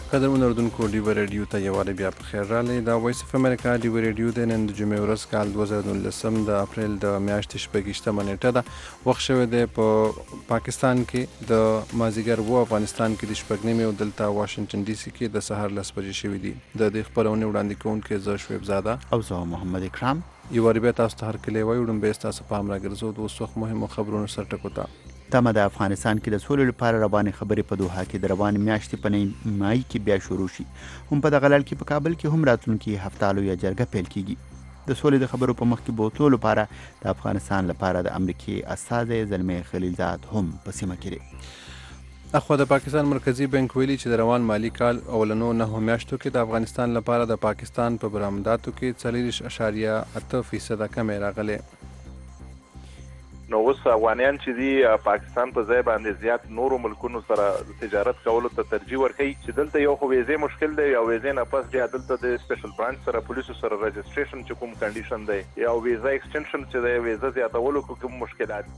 قدرمن اردوونکو ډیو ریډیو ته یو واره بیا په خیر راغلی. دا وایس اف امریکا ډیو ریډیو د نن د جمعې ورځ کال 2019 د اپریل د میاشتې 28مه نیټه ده. وخت شوی دی په پاکستان کې د مازدیګر 7 افغانستان کې د 6 او دلته واشنگټن ډي سي کې د سهار 10 بجې شوي دي. د دې خپرونې وړاندې کوونکی زه شعیب زاده او زه محمد اکرام. یو واره بیا تاسو ته هرکلی وایو. وړاندې ستاسو پام راګرځو د اوس وخت مهمو خبرونو سر ټکو ته. تمه د افغانستان کې د سولې لپاره روانې خبرې په دوحه کې د روانې میاشتې په نیمایي کې بیا شروع شي. هم په دغه لړ کې په کابل کې هم راتلونکي هفته لویه جرګه پیل کیږي. د سولې د خبرو په مخ کې بوتلو لپاره د افغانستان لپاره د امریکې استازی زلمي خلیلزاد هم په سیمه کې دی. اخوا د پاکستان مرکزی بانک ویلي چې د روان مالی کال اولنو 9 میاشتو کې د افغانستان لپاره د پاکستان په برآمداتو کې 40.8% کمی راغلی. نو اوس افغانیان چې دی پاکستان په ځای باندې زیات نورو ملکونو سره تجارت کولو ته ترجیح ورکوي چې دلته یو خو ویزې مشکل دی او ویزې نه پس بیا دلته د سپیشل برانچ سره پولیسو سره رجسټریشن چې کوم کنډیشن دی یا ویزا ایکسټنشن چې دی ویزا زیاتولو کوم مشکلات.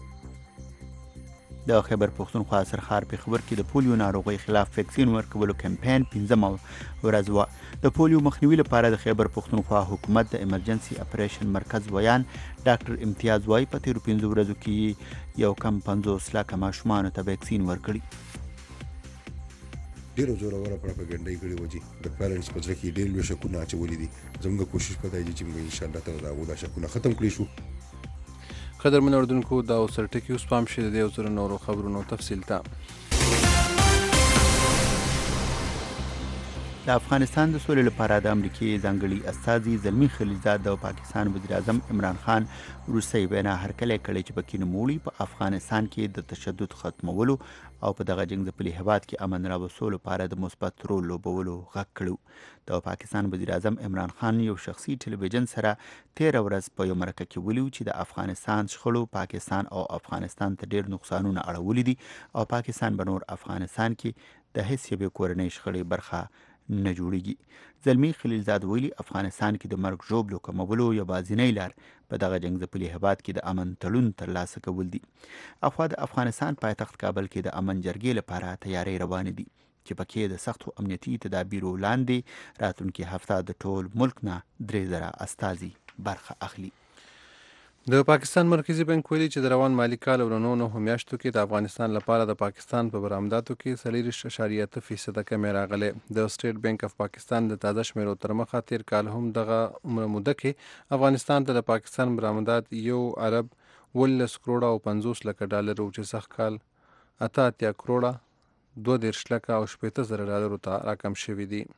د خیبر پښتونخوا سرخار په خبر کې د پولیو ناروغۍ خلاف ویکسین ورکولو کمپاین 15 ورځ و. د پولیو مخنیوي لپاره د خیبر پښتونخوا حکومت د ایمرجنسي اپریشن مرکز ویان ډاکټر امتیاز وای په تیرو 15 ورځو کې یو کم 50 لکه ماشومانو ته ویکسین ورکړي. ډیرو زوروره پروپاګاندا یې کړې و چې د پیرنټس په ځکه ډېر لوی شکونه اچولي دي. زموږ کوشش پدای چې موږ ان شاء الله تعالی دا شکونه ختم کړی شو. قدرمن اردوونکو دا سرټکی اوس پام شي د یو څو نورو خبرونو تفصیل ته. د افغانستان د سولې لپاره د امریکې ځانګړي استازي زلمي خلیلزاد د پاکستان وزیر اعظم عمران خان روسي وینا هرکلی کړی چې پکې نوموړي په افغانستان کې د تشدد ختمولو او په دغه جنگ ځپلي هېواد کې امن راوستلو لپاره د مثبت رول لوبولو غږ کړو. د پاکستان وزیر اعظم عمران خان یو شخصي ټلویزیون سره 13 ورځ په یو مرکه کې ویلي چې د افغانستان شخړو پاکستان او افغانستان ته ډېر نقصانونه اړولي دي او پاکستان به نور افغانستان کې د هیڅ یوې کورنۍ شخړې برخه نه جوړیږي. زلمي خلیلزاد ویلي افغانستان کې د مرګ ژوبلو کمولو یوازینۍ لار په دغه جنگ ځپلي هېواد کې د امن تړون ترلاسه کول دي. اخوا د افغانستان پایتخت کابل کې د امن جرګې لپاره تیاری روانې دي چې پکې د سختو امنیتي تدابیرو لاندې راتلونکي هفته د ټول ملک نه 3000 استازي برخه اخلي. د پاکستان مرکزی بانک ویلي چې د روان مالی کال اولنو 9 میاشتو کې د افغانستان لپاره د پاکستان په برآمداتو کې 40.8% کمی راغلی. د سټیټ بانک اف پاکستان د تازه شمیرو تر مخه تیر کال هم دغه موده کې افغانستان ته د پاکستان برآمدات 1 ارب 19 کروڑه او 50 لکه ډالر چې سخت کال 88 کروڑه 22 لکه او 80 زره ډالرو ته راکم شوي دي.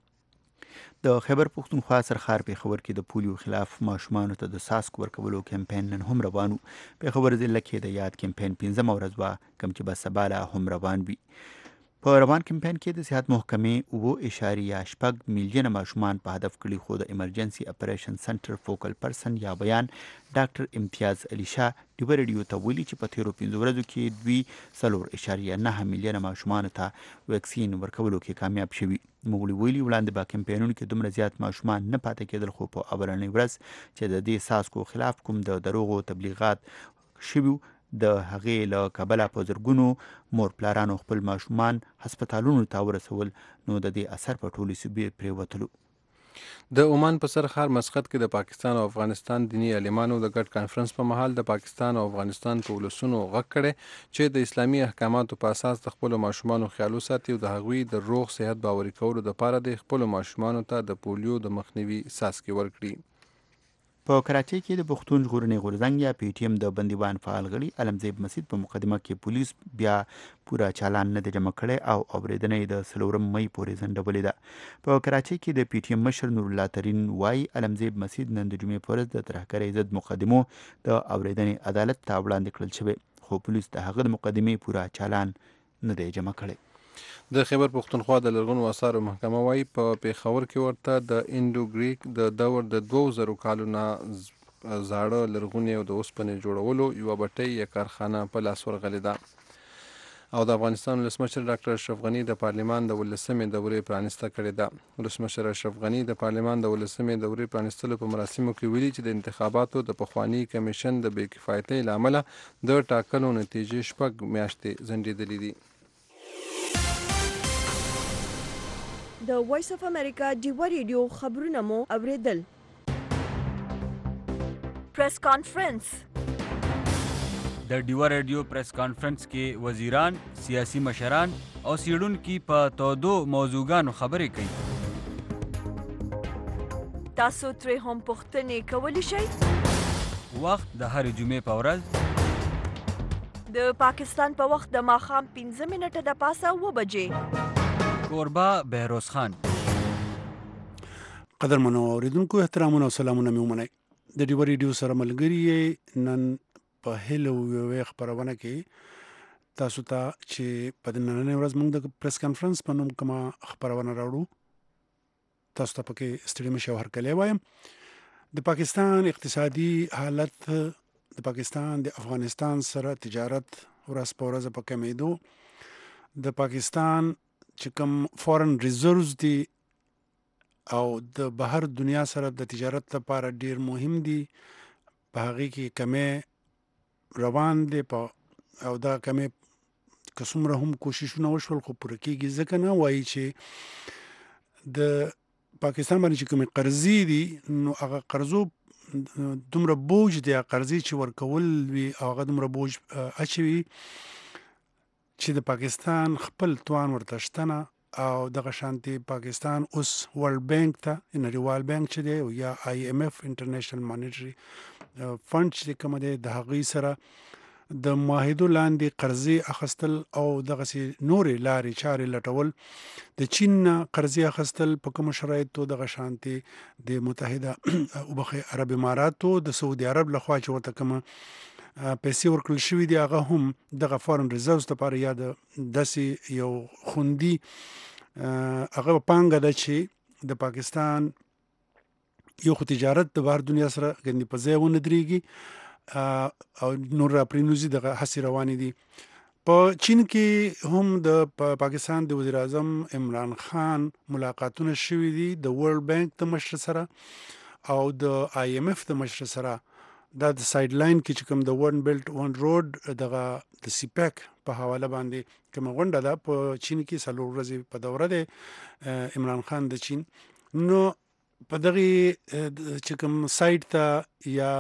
د خیبر پښتونخوا سرخار په خبر کې د پولیو خلاف ماشومانو ته د ساسک ورکولو کمپاین نن هم روانو. په خبر ضلع کې د یاد کمپاین 15 ورځ و کوم چې به سبا لا هم روان وي. په روان کمپاین کې د صحت محکمې 2.8 میلیونه ماشومان په هدف کړي خو د ایمرجنسي اپریشن سنټر فوکل پرسن یا بیان ډاکټر امتیاز علي شاه ډیو ریډیو ته ویلي چې په تیرو 15 ورځو کې دوی 4.9 میلیونه ماشومان ته ویکسین ورکولو کې کامیاب شوي. موږ ویلي وړاندې به کمپاینونو کې دومره زیات ماشومان نه پاتې کېدل خو په اولنۍ ورځ چې د دې ساسکو خلاف کوم د دروغو تبلیغات شوي د هغې له کبله په زرګونو مور پلارانو خپل ماشومان هسپتالونو ته ورسول نو د دې اثر په ټولو صوبې پرېوتلو. د عمان په سرخار مسقط کې د پاکستان او افغانستان دینی عالمانو د ګډ کانفرنس په مهال د پاکستان او افغانستان په ولسونو غږ کړی چې د اسلامي احکاماتو په اساس د خپلو ماشومانو خیال وساتي او د هغوی د روغ صحت باوري کولو لپاره د خپلو ماشومانو ته د پولیو د مخنیوي څاڅکي ورکړي. په کراچۍ کې د پښتون ژغورنې غورځنګ یا پی ټی ایم د بندیوان فعال غړي علمزیب مسید په مقدمه کې پولیس بیا پورا چالان نه دی جمع کړی او اورېدنه یې د 4 مئی پورې ځنډولې ده. په کراچۍ کې د پی ټی ایم مشر نور الله ترین وایي علمزیب مسید نن د جمعې په ورځ د ترهګرۍ ضد مقدمو د اورېدنې عدالت ته وړاندې کړل شوی خو پولیس د هغه د مقدمې پورا چالان نه دی جمع کړی. د خیبر پښتونخوا د لرغونو آثارو محکمه وایي په پیښور کې ورته د انډو ګریک د دور د 2000 کالو نه زاړه لرغونې او د اوسپنې جوړولو یوه بټۍ یا کارخانه په لاس ورغلې ده. او د افغانستان ولسمشر ډاکټر اشرف غني د پارلمان د 18مې دورې پرانسته کړې ده. ولسمشر اشرف غني د پارلمان د 18مې دورې پرانستلو په مراسمو کې ویلي چې د انتخاباتو د پخواني کمیشن د بې کفایتۍ له امله د ټاکنو نتیجې 6 میاشتې ځنډېدلې دي. د وایس اف امریکا ډیوا ریډیو خبرونه مو اوریدل. پریس کانفرنس. د ډیوا ریډیو پریس کانفرنس کې وزیران، سیاسي مشران او څیړونکي په تودو موضوعګانو خبرې کوي. تاسو ترې هم پوښتنې کولی شئ. وخت د هرې جمعې په ورځ د پاکستان په وخت د ماښام 15 منټه د پاسه 9 بجې. کوربه بهروز خان. قدرمنو اوریدونکو احترامونه او سلامونه مې ومنئ. د ډیوا ریډیو سره ملګري یې نن په هیلو یوې خپرونه کې تاسو ته چې په نننۍ ورځ موږ د پریس کانفرنس په نوم کومه خپرونه راوړو تاسو ته پکې ستړي مشي او هرکلی وایم. د پاکستان اقتصادي حالت، د پاکستان د افغانستان سره تجارت ورځ په ورځ په کمیدو، د پاکستان چې کوم فورن ریزروز دي او د بهر دنیا سره د تجارت لپاره ډیر مهم دي، په هغې کې کمی روان دی او دا کمی که څومره هم کوششونه وشول خو پوره کېږي، ځکه نه وایي چې د پاکستان باندې چې کومې قرضې دي نو هغه قرضو دومره بوج دی، قرضې چې ورکول وي او هغه دومره بوج اچوي چې د پاکستان خپل توان ورته شته نه. او دغه شانتي پاکستان اوس ورلد بانک ته نړیوال بانک چې دی یا IMF انټرنیشنل مانیټري فند چې کوم دی د هغې سره د معاهدو لاندې قرضې اخیستل او دغسې نورې لارې چارې لټول، د چین نه قرضې اخیستل په کومو شرایطو، دغه شانتي د متحده عرب اماراتو د سعودي عرب لخوا چې ورته کومه پیسې ورکړل شوي دي هغه هم دغه فارن ریزروز لپاره یا د داسې یو خوندي هغه پانګه ده چې د پاکستان یو خو تجارت د بهر دنیا سره ګندې په ځای ونه درېږي او نور راپرینوزي دغه هڅې روانې دي. په چین کې هم د پاکستان د وزیر اعظم عمران خان ملاقاتونه شوي دي د ورلد بانک د مشر سره او د IMF د مشر سره. دا د سایډ لاین کې چې کوم د ون بیلټ ون روډ دغه د سیپیک په حواله باندې کومه غونډه ده په چین کې 4 ورځې په دوره ده عمران خان د چین. نو په دغه چې کوم سایډ ته یا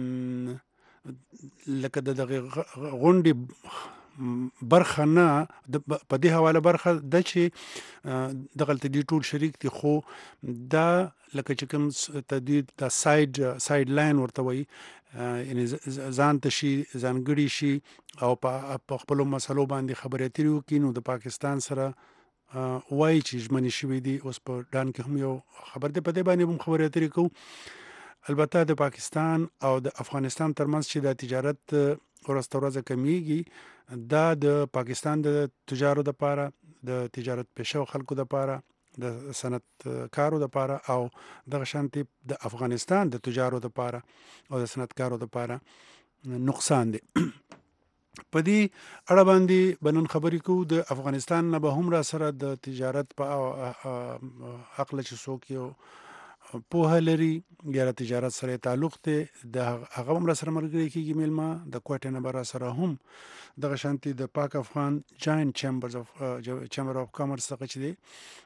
لکه دغه غونډې برخه نه په دې حواله برخه د چې دغلته دي ټول شریک دي، خو دا لکه چې کوم تدید د سایډ لاین ورته وایي، یعنی ځان ته شي ځانګړي شي او په خپلو مسلو باندې خبرې اترې وکړي. نو د پاکستان سره وایي چې ژمنې شوي دي. اوس په ډان کې هم یو خبر دی، په دې باندې هم خبرې اترې کوو. البته د پاکستان او د افغانستان ترمنځ چې د تجارت ورځ تر ورځه کمیږي، دا د پاکستان د تجارو لپاره، د تجارت پیشه خلکو لپاره، د صنعت کارو لپاره او دغه شانتي د افغانستان د تجارو لپاره او د صنعتکارو لپاره نقصان دی. په دې اړه باندې بنن خبرې کوو. د افغانستان نه به هم را سره د تجارت په حق چې څوک یو پوهه لري یا د تجارت سره تعلق دی د هغه هم را سره ملګری کېږي میلمه د کوټې نه به را سره هم دغه شانتي د پاک افغان جاینټ چیمبر اف کامرس څخه چې دی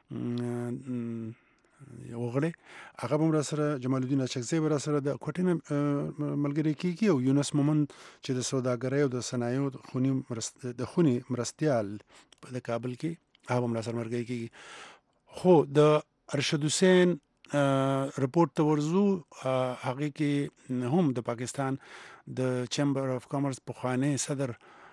وغړی هغه هم را سره جمال الدین اچکزی به را سره د کوټې نه ملګری کېږي او یونس مومن چې د سوداګرۍ او د صنایعو د خونې مرستیال د کابل کې هغه هم را سره ملګری کېږي. خو د ارشد حسین رپورټ ته ورځو، هغې کې هم د پاکستان د چیمبر اف کامرس پخوانی صدر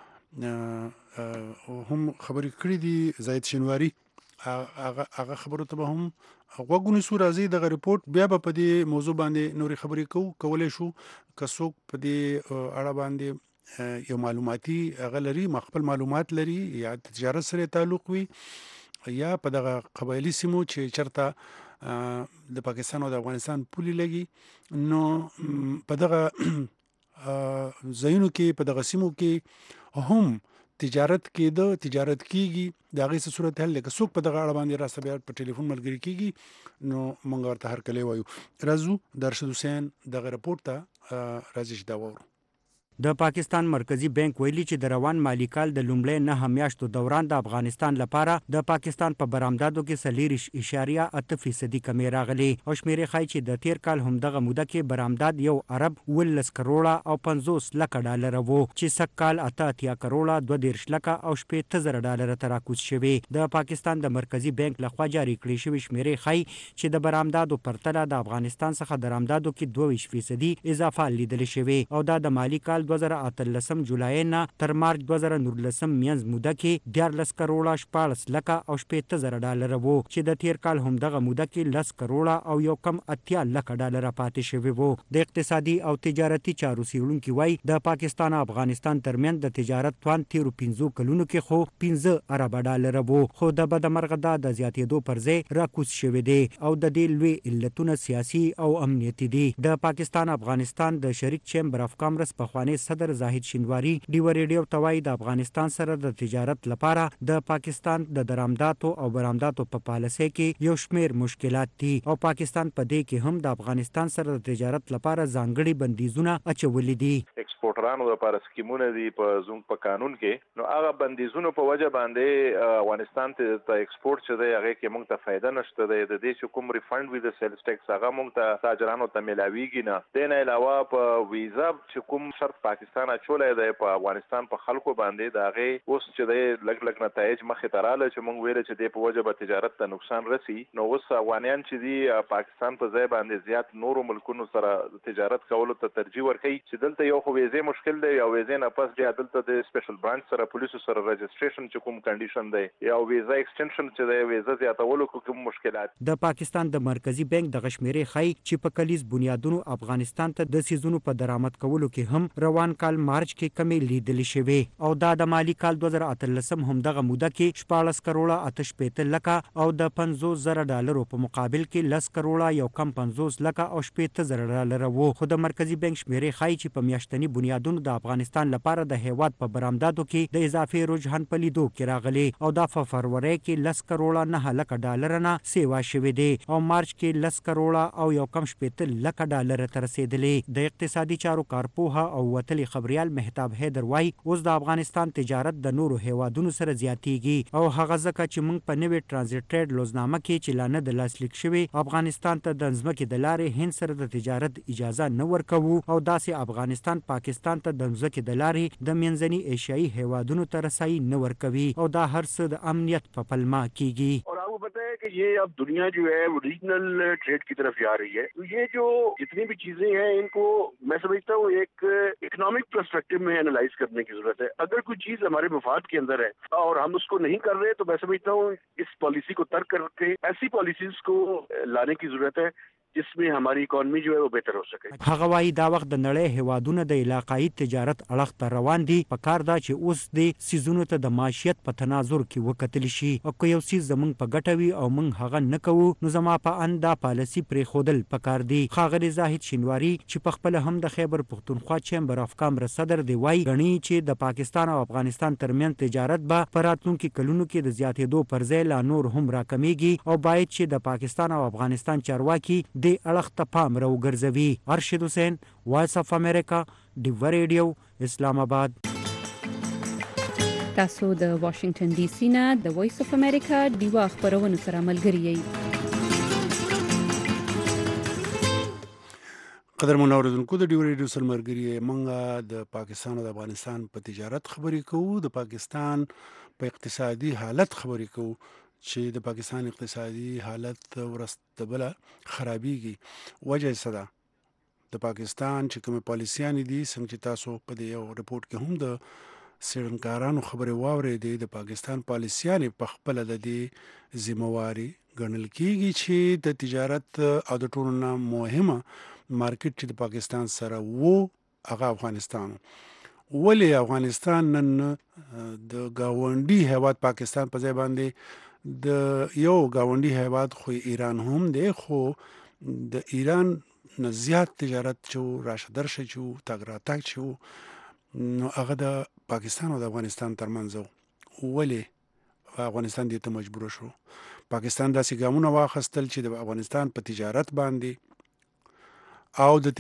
هم خبرې کړې دي، زاید شینواري. هغه خبرو ته به هم غوږ ونیسو. راځي دغه رپورټ بیا به په دې موضوع باندې نورې خبرې کولی شو. که څوک په دې اړه باندې یو معلوماتي هغه لري، خپل معلومات لري یا تجارت سره تعلق وي یا په دغه قبایلي سیمو چې چرته د پاکستان او د افغانستان پولې لګي، نو په دغه ځایونو کې په دغه سیمو کې هم تجارت کېږي. د هغې څه صورت حل دی. که څوک په دغه اړه باندې راسته بیا په ټلیفون ملګري کېږي نو موږ ورته هرکلی وایو. راځو د ارشد حسین دغه رپورټ ته راځي چې دا واورو. د پاکستان مرکزی بانک ویلي چې د روان مالی کال د لومړۍ 9 میاشتو دوران د افغانستان لپاره د پاکستان په برآمداتو کې 4.8% کمی راغلي او شمیرې ښایي چې د تیر کال همدغه موده کې برآمدات یو ارب 11 کروڑه او 50 لک ډالر وو چې سږ کال 88 کروڑه 22 لک او 80,000 ډالر ته راکوز شوی. د پاکستان د مرکزی بانک لخوا جاری کړی شوی شمیرې ښایي چې د برآمداتو پرتله د افغانستان څخه درآمداتو کې 22% اضافه لیدل شوی او دا د مالی کال 2013 جولای نه تر مارچ 2019 میانځ موده کې 14 کروڑه 14 لک او 80,000 ډالر وو چې د تیر کال همدغه موده کې 10 کروڑه او یو کم 80 لک ډالر پاتې شوی وو. د اقتصادي او تجارتي چارو څیړونکي وایي د پاکستان او افغانستان ترمنځ د تجارت توان تیرو 15 کلونو کې خو 15 ارب ډالر وو خو د بدمرغه د زیاتېدو پر ځای راکوز شوی دی او د دې لوی علتونه سیاسي او امنیتي دي. د پاکستان افغانستان د شریک چیمبر اف کامرس پخوانی صدر زاهد شینواری ډیو ریډیو توای د افغانستان سره د تجارت لپاره د پاکستان د درآمداتو او برآمداتو په پالیسۍ کې یو شمیر مشکلات دي او پاکستان په دې کې هم د افغانستان سره د تجارت لپاره ځانګړي بندیزونه اچولي دي. ایکسپورټرانو لپاره سکیمونه دي په زموږ په قانون کې نو هغه بندیزونو په وجه باندې افغانستان ته ایکسپورټ چې دی هغه کې موږ ته فائدہ نشته دی. د دې چې کوم ریفند وی د سیلز ټیکس هغه موږ ته تاجرانو ته ملاویږي نه. د نه علاوه په ویزا چې کوم شرط پاکستان اچولای دی په افغانستان په خلکو باندې دا هغه اوس چې دی لګ نتایج مخې ته رااله چې موږ ویل چې د په وجه به تجارت ته نقصان رسی. نو اوس افغانان چې دی پاکستان په ځای باندې زیات نورو ملکونو سره تجارت کولو ته ترجیح ورکوي چې دلته یو خو ویزې مشکل دی او ویزې نه پس بیا دلته د سپیشل برانچ سره پولیسو سره رجسټریشن چې کوم کنډیشن دی یا ویزا ایکسټنشن چې دی ویزا زیاتولو کوم مشکلات. د پاکستان د مرکزی بانک د غشمیرې ښایي چې په کلیز بنیادونو افغانستان ته د سیزونو په درآمد کولو کې هم روان کال مارچ کې کمی لیدل شوی او دا د مالی کال 2013 هم دغه موده کې 14 کروڑه 88 لک او د 50,000 ډالرو په مقابل کې 10 کروڑه یو کم 50 لک او 80,000 ډالر وو. خو د مرکزی بانک شمیرې ښایي چې په میاشتني بنیادونو د افغانستان لپاره د هیواد په برآمداتو کې د اضافي رجحان په لیدو کې راغلی او د فبروري کې 10 کروڑه 9 لک ډالر نه سیوا شوی دی او مارچ کې 10 کروڑه او یو کم 80 لک ډالر ته رسیدلی. د اقتصادي چارو کارپوه او وتلي خبريال مهتاب حیدر وای اوس د افغانستان تجارت د نورو هیوادونو سره زیاتیږي او هغه ځکه چې موږ په نوې ټرانزیټ لوزنامه کې چې لانه د لاسلیک شوی افغانستان ته د ځمکې د لارې هند سره د تجارت اجازه نه ورکوو او داسې افغانستان پاکستان ته د ځمکې د لارې د منځني ایشیایي هیوادونو ته رسایي نه ورکوي او دا هر څه د امنیت په پلمه کیږي. और आपको पता है कि ये अब दुनिया जो है वो रीजनल ट्रेड की तरफ जा रही है. तो ये जो जितनी भी चीजें हैं इनको मैं समझता हूँ एक इकोनॉमिक पर्सपेक्टिव में एनालाइज करने की जरूरत है. अगर कोई चीज हमारे मफाद के अंदर है और हम उसको नहीं कर रहे तो मैं समझता हूँ इस पॉलिसी को तर्क करके ऐसी पॉलिसीज को लाने की जरूरत है जिसमें हमारी इकोनॉमी जो है वो बेहतर हो सके. هغه وايي دا وخت د نړۍ هیوادونه د علاقايي تجارت اړخ ته روان دي. پکار دا چې اوس د سیزونو ته د معیشت په تناظر کې وکتل شي او که یو سیز زمونږ په ګټه وي او موږ هغه نه کوو نو زما په ان دا پالیسي پرې خودل پکار دي. ښاغلي زاهد شینواری چې په خپل هم د خیبر پښتونخوا چیمبر اف کامرس صدر دی وایي غني چې د پاکستان او افغانستان ترمنځ تجارت به په راتلونکي کلونو کې د زیاتېدو پر ځای لا نور هم راکمیږي او باید چې د پاکستان او افغانستان چارواکي د اړخ ته پام راوګرځوي. ارشد حسین، وایس اف امریکا، ډیو ریډیو، اسلام آباد. تاسو د واشنگټن ډي سي نه د وایس اف امریکا ډیو خبرونو سره ملګری یئ. قدرمن اوریدونکو د ډیو ریډیو سره ملګری منګه د پاکستان او د افغانستان په تجارت خبرې کوو. د پاکستان په اقتصادي حالت خبرې کوو چې د پاکستان اقتصادي حالت ورسته بل خرابېږي. وجه څه ده؟ د پاکستان چې کوم پالیسیان دي څنګه چې تاسو په دې یو رپورت کې هم د څېړنکارانو خبرې واورېدې د پاکستان پالیسیان په خپل د دې ذمہواری ګڼل کېږي چې د تجارت او د ټولو نه مهمه مارکیټ چې د پاکستان سره وو هغه افغانستان. ولې افغانستان نن د گاونډي هیواد پاکستان په ځای باندې د یو گاونډي هیواد خو ایران هم دی خو د ایران نه زیات تجارت چې راشه درشه چې تګ راتګ چې نو هغه د پاکستان او د افغانستان ترمنځ ولې افغانستان دې ته مجبور شو؟ پاکستان داسې ګامونه واخیستل چې د افغانستان په تجارت باندې او د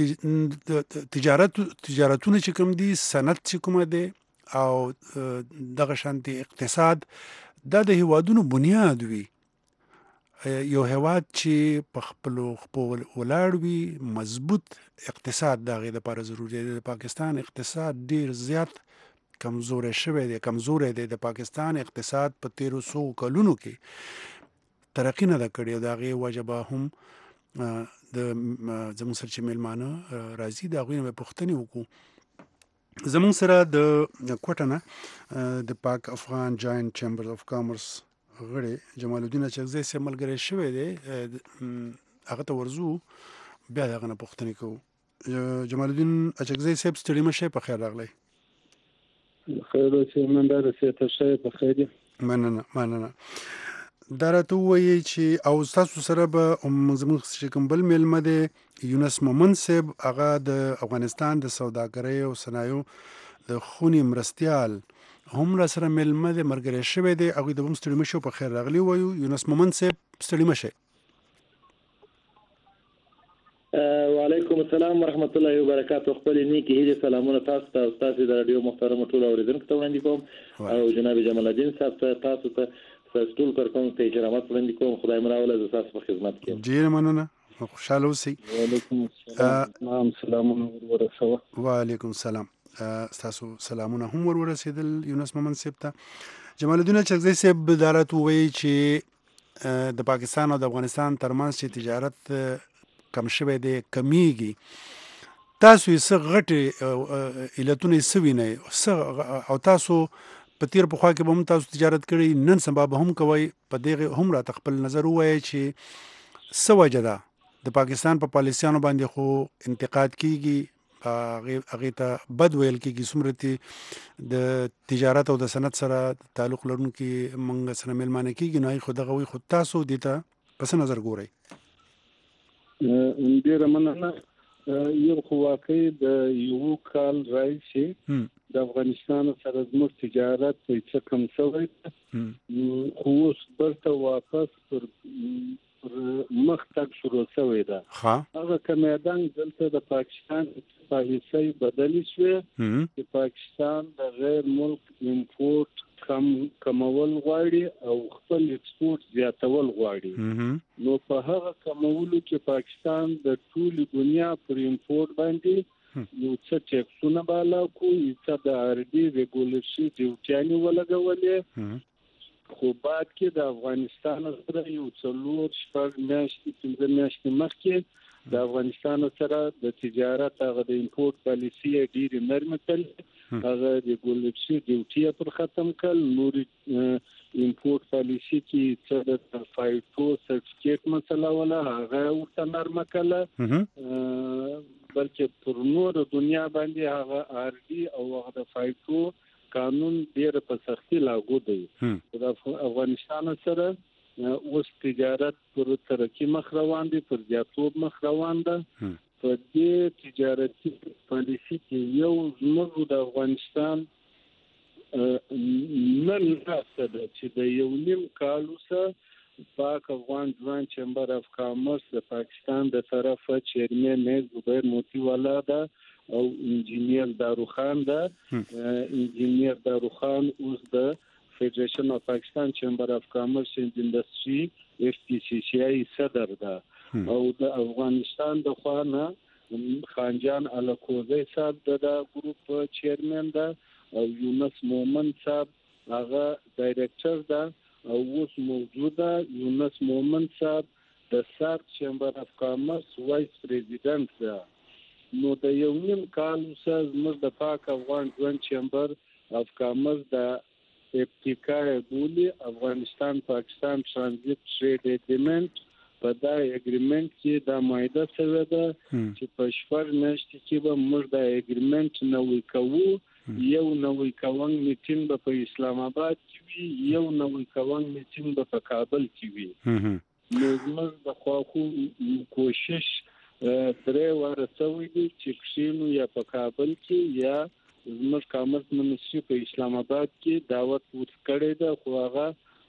تجارتونه چې کوم دي صنعت چې کومه دی او دغه شانتي اقتصاد دا د هیوادونو بنیاد وي. یو هیواد چې په خپلو خپو ولاړ وي مضبوط اقتصاد د هغې دپاره ضروري دی. د پاکستان اقتصاد ډیر زیات کمزوری شوی دی. د پاکستان اقتصاد په تیرو 100 کلونو کې ترقي نه ده کړې او د هغې وجه به هم زموږ سره چې میلمانه راځي د هغوی نه به پوښتنې وکړو. زموږ سره د کوټه نه د پاک افغان جاینټ چیمبرز اف کامرس غړی جمال الدین اچکزی صاحب ملګری شوی دی، هغه ته ورځو بیا د هغه نه پوښتنې کوو. جمال الدین اچکزی صاحب ستړي مه شئ، په خیر راغلی. خیر اوسې، مننه رسې ته ښه په خیر. مننه. دا راته ووایي چې او ستاسو سره به زموږ چې کوم بل میلمه دی یونس مومن صاحب، هغه د افغانستان د سوداګرۍ او صنایعو د خونې مرستیال هم را سره میلمه دی، ملګری شوی دی. هغوی ته به هم ستړي مه شئ، په خیر راغلي ووایو. یونس مومن صاحب ستړي مه شئ. وعلیکم السلام ورحمت الله وبرکاتو. خپل نیکی هیله سلامونه تاسو ته او تاسو د رادیو محترم ټول اوریدونکو ته وړاندې کوم او جناب جمال الدین صاحب ته تاسو ته ټول کارکونکو ته احترامات وړاندې کوم. خدای مو راوله د تاسو په خدمت کې. ډیر مننه، خوشاله اوسئ. وعلیکم السلام. سلامونه ورسوه. وعلیکم السلام. تاسو سلامونه هم ورسېدل یونس مومن صاحب ته. جمال الدین اچکزی صاحب دا راته ووایي چې د پاکستان او د افغانستان ترمنځ چې تجارت کم شوی دی، کمیږي، تاسو یې څه غټې علتونه یې څه وینئ او تاسو په تیر پخوا کې به هم تاسو تجارت کړی، نن سبا به هم کوئ، په دغې هم راته خپل نظر ووایئ چې څه وجه ده د پاکستان په پالیسیانو باندې خو انتقاد کیږي، هغې ته بد ویل کېږي، څومره د تجارت او د صنعت سره تعلق لرونکي موږ سره میلمانه کېږي، نو خو دغه وایي، خو تاسو دې ته په څه نظر ګورئ؟ ډېره مننه. یو خو واقعي د یو کال راهیسې د افغانستان سره زموږ تجارت څه کم شوی دی، خو اوس بیرته واپس پر مخ تګ شروع شوی ده. هغه کمیدان دلته د پاکستان پالیسۍ بدلې شوې چې پاکستان د غیر ملک امپورټ کمول غواړي او خپل ایکسپورټ زیاتول غواړي. نو په هغه کمولو کې پاکستان د ټولې دنیا پر امپورټ باندې یو څه ټیکسونه بالا کو، یو څه د آرډي ریګولیشن ډیوټیانې ولګولې. خو بعد کې د افغانستان سره یو 4-5 میاشتې 5 میاشتې مخکې د افغانستان سره د تجارت هغه د امپورټ پالیسي ډېرې نرمې کړې، هغه ریګولیشن ډیوټي پر ختم کړ. نور امپورټ پالیسي کې څه د فایټو سرټیفیکیټ مسله ولا هغه ورته نرمه کړه، بلکې پر نور دنیا باندې هغه آرډي او هغه د فایټو قانون ډېر په سختي لاګو دی. د افغانستان سره اوس تجارت پر ترقي مخ روان دي، پر زیاتوب مخ روان ده. په دې تجارتي پالیسي کې یو زموږ د افغانستان نن راځي چې د یو نیم کال وروسته پاک افغان جوائنٹ چیمبر اف کامرس د پاکستان د طرفه چیرمن زبیر موتی والا ده او انجینیر داروخان ده. انجینیر داروخان اوس د فیډریشن اف پاکستان چیمبر اف کامرس اند انډستری FPCCI صدر ده او د افغانستان د خوانه خانجان الکوزی صاحب د ګروپ چیرمن ده او یونس مومن صاحب هغه ډایریکټر ده او اوس موجوده یونس مومن صاحب د سارک چیمبر اف کامرس وایس پریزیدنت ده. نو د یو نیم کال وروسته زموږ د پاک افغان جوائنټ چیمبر اف کامرس د ابتکار بولی افغانستان پاکستان ترانزیت ټریډ اګریمنت په دا اګریمنت کې دا معاهده شوې ده چې په 4 میاشتې کې به موږ دا اګریمنت نوی کوو. یو نوی کوون میټینګ به په اسلام آباد کې وي، یو نوی کوون میټینګ به په کابل کې وي. نو زموږ د خواخو کوشش 3 واره شوی دی چې کښینو یا په کابل کې یا زموږ کامرس منیسټري په اسلام آباد کې دعوت ورکړی ده، خو هغه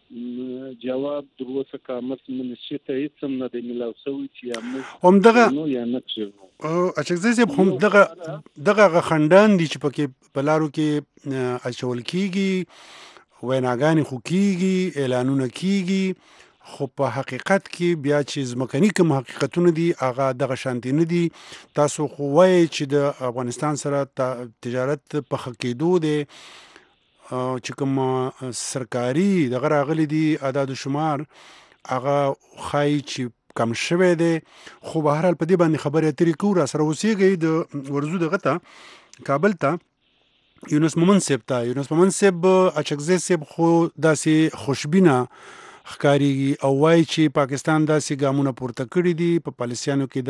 جواب در اوسه کامرس منشي ته هیڅ هم نه دی ملاو شوی چې یا موږ همدغه یا نه کړو اچکزی صاحب هم دغه خندان دي چې پکې په لارو کې اچول کیږي ویناګانې خو کیږي اعلانونه کیږي خو په حقیقت کې بیا چې ځمکني کوم حقیقتونه دي هغه دغه شانتي نه دي. تاسو خو وایئ چې د افغانستان سره تجارت په ښه کېدو دی چې کوم سرکاري دغه راغلي دي اعداد و شمار هغه ښایي چې کم شوی دی، خو به هر حال په دې باندې خبرې اترې کوو. را سره اوسېږئ د ورځو دغه ته کابل ته یونس مومن صاحب ته. یونس مومن صاحب اچکزی صاحب خو داسې خوشبینه ښکارېږي او وایي چې پاکستان داسې ګامونه پورته کړي دي په پالیسیانو کې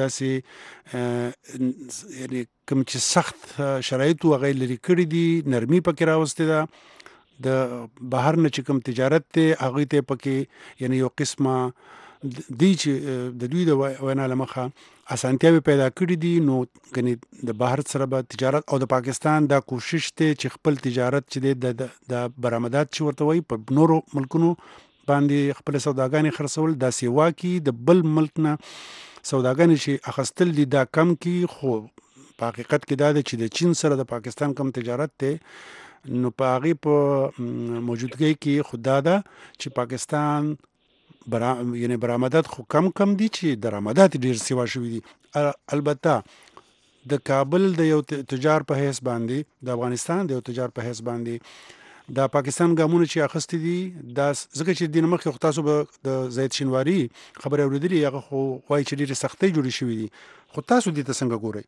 داسې یعنی کوم چې سخت شرایط هغه لري کړي دي، نرمي پکې راوستې ده، د بهر نه چې کوم تجارت دی هغوی ته پکې یعنی یو قسمه دی چې د دوی د وینا له مخه اسانتیاوې پیدا کړي دي. نو ګنې د بهر سره به تجارت او د پاکستان دا کوشش دی چې خپل تجارت چې دی د برآمدات چې ورته وایي په نورو ملکونو باندې خپل سوداګانې خرڅول دا سیوا کی د بل ملک نه سوداګانې چې اخستل دي دا کم کی. خو په حقیقت کې دا دی چې د چین سره د پاکستان کم تجارت دی نو په هغې په موجودګۍ کې خو دا ده چې پاکستان یعنی برآمدات خو کم دي چې درآمدات ډېر سیوا شوي دي. البته د کابل د یو تجار په حیث باندې د افغانستان د یو تجار په حیث باندې دا پاکستان ګامونه چې اخیستي دي دا ځکه چې دین مخکې خو تاسو به د زید شینواري خبرې اورېدلې هغه خو وایي چې ډېرې سختۍ جوړې شوي دي، خو تاسو دې ته څنګه ګورئ؟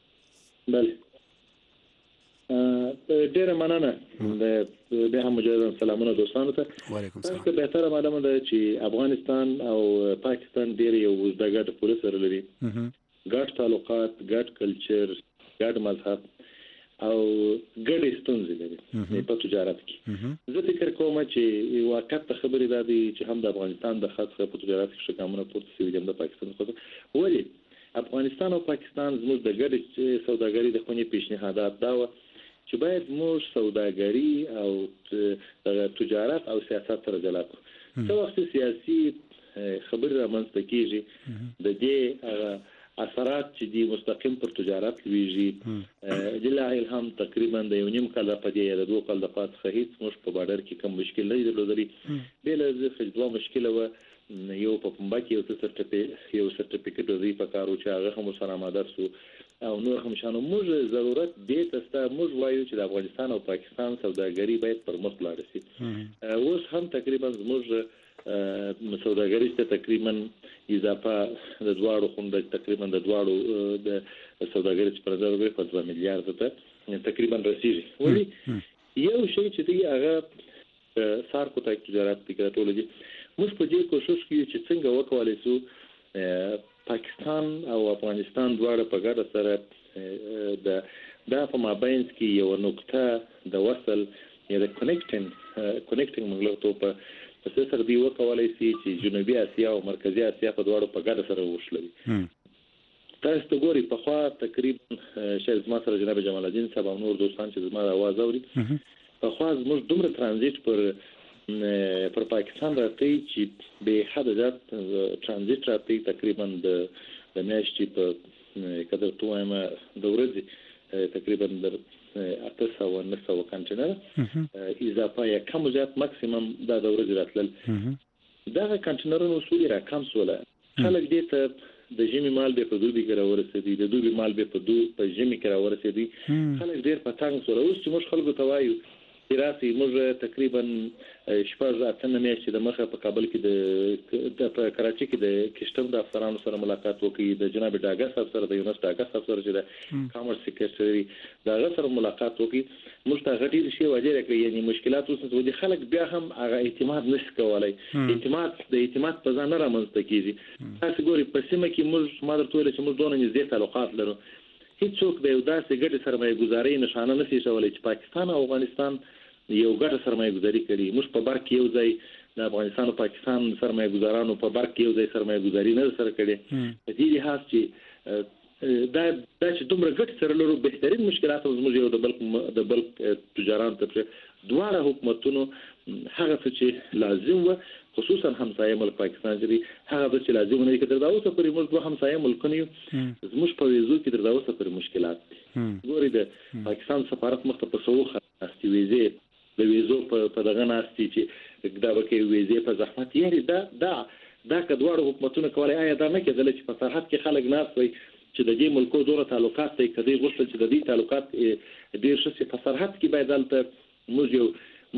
بله ډېره مننه د بیا هم مجددا سلامونه دوستانو ته. تاسو ته بهتره معلومه ده چې افغانستان او پاکستان ډېر یو اوږده ګډه پوله سره لري، ګډ تعلقات، ګډ کلچر، ګډ مذهب او ګډې ستونزې لري په تجارت کې. زه فکر کوم چې واقعیت ته خبرې دا دي چې هم د افغانستان د خط څخه په تجارت کې ښه ګامونه پورته شوي دي، هم د پاکستان څخه. ولې افغانستان او پاکستان زموږ د ګډې سوداګرۍ د خونې پیشنهادات دا وه چې باید موږ سوداګري او تجارت او سیاست سره جلا کړو. څه وخت سیاسي خبرې رامنځته کېږي د دې اثرات چې دی مستقیم پر تجارت لویږي. لله الحمد تقریبا د یو نیم کال په دې د 2 کال د پات خهیت موږ په بارډر کې کوم مشکل نه درلودلی. بل ځکه دوه مشکل و یو په پمبا کې یو سرټیفیکټ ورې په کارو چې هغه هم سره آماده سو او نور هم شانو موږ ضرورت دې تاسو موږ وایو چې د افغانستان او پاکستان سوداګري باید پر مخ لاړ شي. اوس هم تقریبا موږ سوداګري ته تقریبا اضافه د دواړو خوند تقریبا د دواړو د سوداګري چې پر ځای په 2 میلیارډ ته تقریبا رسیدي. ولی یو شی چې دی هغه سار کو ته تجارت کې ټول دي موږ په دې کوشش کوي چې څنګه وکولای شو پاکستان او افغانستان دواړه په ګډه سره د په مابین کې یو نقطه د وصل یا د کنیکټینګ موږ په سر دی وکولای شي چې جنوبي اسیا او مرکزی اسیا په دواړو په ګډه سره وشلوي. تاسو ته ګوري په خوا تقریبا شاید زما سره جناب جمال الدین صاحب او نور دوستان چې زما आवाज اوري په خوا زموږ دومره ترانزیت پر پاکستان راځي چې به حد زیات ترانزیت راځي تقریبا د میاشتې په قدر توامه د ورځې تقریبا د 800 کنټینر اضافه یا کم زیات ماکسیمم دا د ورځې راتلل. دا کنټینرونو اصول را کم سوله خلک دې ته د ژمي مال به په دوبي کې راورسېدي، د دوبي مال به په ژمي کې راورسېدي. خلک ډېر په تنګ سوله. اوس چې موږ خلکو ته وایو چې راسي موږ تقریبا 8 میاشتې د مخه په کابل کې د کراچي کې د کسټم د افسرانو سره ملاقات وکړي، د جناب ډاګا صاحب سره د یونس ډاګا صاحب سره چې د کامرس سیکریټري دا سره ملاقات وکړي. موږ ته غټي شی وجه راکړي یعنی مشکلات اوس ودي خلک بیا هم هغه اعتماد نشي کولای. اعتماد په ځان رامنځته کیږي. تاسو ګوري په سیمه کې موږ مادر ټول چې موږ دونه نږدې تعلقات لرو هیڅوک د یو داسې ګډې سرمایه گذاري نشانه نشي شولای چې پاکستان او افغانستان یو ګډه سرمایه گذاري کړي. موږ په بر کې یو ځای د افغانستان او پاکستان سرمایه گذارانو په بر کې یو ځای سرمایه گذاري نه سره کړي. په دې لحاظ چې دا چې دومره ګډ سره لرو بهترین مشکلات زموږ یو د بل تجاران ته دواړه حکومتونو هغه څه چې لازم و خصوصا همسایه ملک پاکستان چې هغه څه چې لازم نه کېدل دا اوسه پرې موږ دوه همسایه ملکونه زموږ په ویزو کې دا اوسه پرې مشکلات دي ګوري د پاکستان سفارت مخته په سوخه استي ویزه د ویزو په دغه ناستي چې دا وکي ویزه په زحمت یې دا کډوړ حکومتونه کولای آیا دا نه کېدل چې په سرحد کې خلک ناس وي چې د دې ملکو زوره تعلقات دی کدی غوښتل چې د دې تعلقات ډیر شي په سرحد کې باید دلته موږ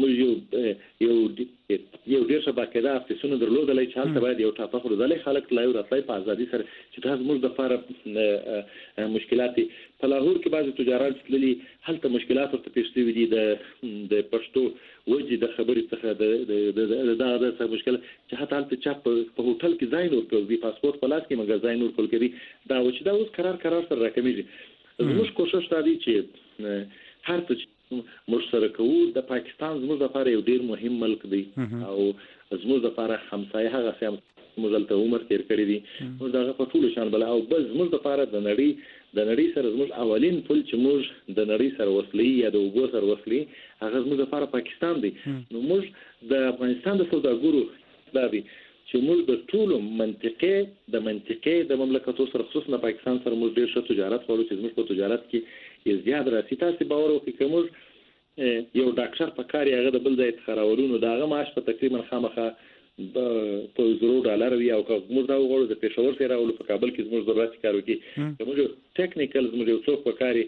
یو ډیر څه باقاعده افسونه درلودل چې حالت باید یو ټاپه خو دلې خلک لا یو راتلای په ازادي سره چې تاسو موږ د فار مشکلات په لاهور کې بعض تجارت تللي هلته مشکلات ورته پیښ شوي دي د پښتو وجې د خبرې څخه د مشکل چې حتی هلته چا په هوټل کې ځای نور کوي پاسپورت په لاس کې مګر ځای نور کول کوي دا و چې دا اوس قرار سره راکمیږي زموږ کوشش دا دی چې هر څه موږ سره کوو د پاکستان زموږ لپاره یو ډیر مهم ملک دی او زموږ لپاره همسایه هغه سم موږ دلته عمر تیر کړی دي موږ دغه په ټولو شان بل او بس زموږ لپاره د نړۍ سره زموږ اولین پل چې موږ د نړۍ سره وصلي یا د اوبو سره وصلي هغه زموږ لپاره پاکستان دی نو موږ د افغانستان د سوداګرو دا دی چې موږ د ټولو منطقې د مملکتو سره خصوصا د پاکستان سره موږ ډیر ښه تجارت کوو چې موږ په تجارت کې زیات راځي تاسو باور وکړئ چې موږ یو ډاکټر په کار یې هغه د بل ځای خراولونو دا هغه معاش په تقریبا خامخه په $0 وي او موږ دا وګورو د پېښور سره راولو په کابل کې موږ ضرورت کار وکړي موږ ټیکنیکل موږ یو څوک په کار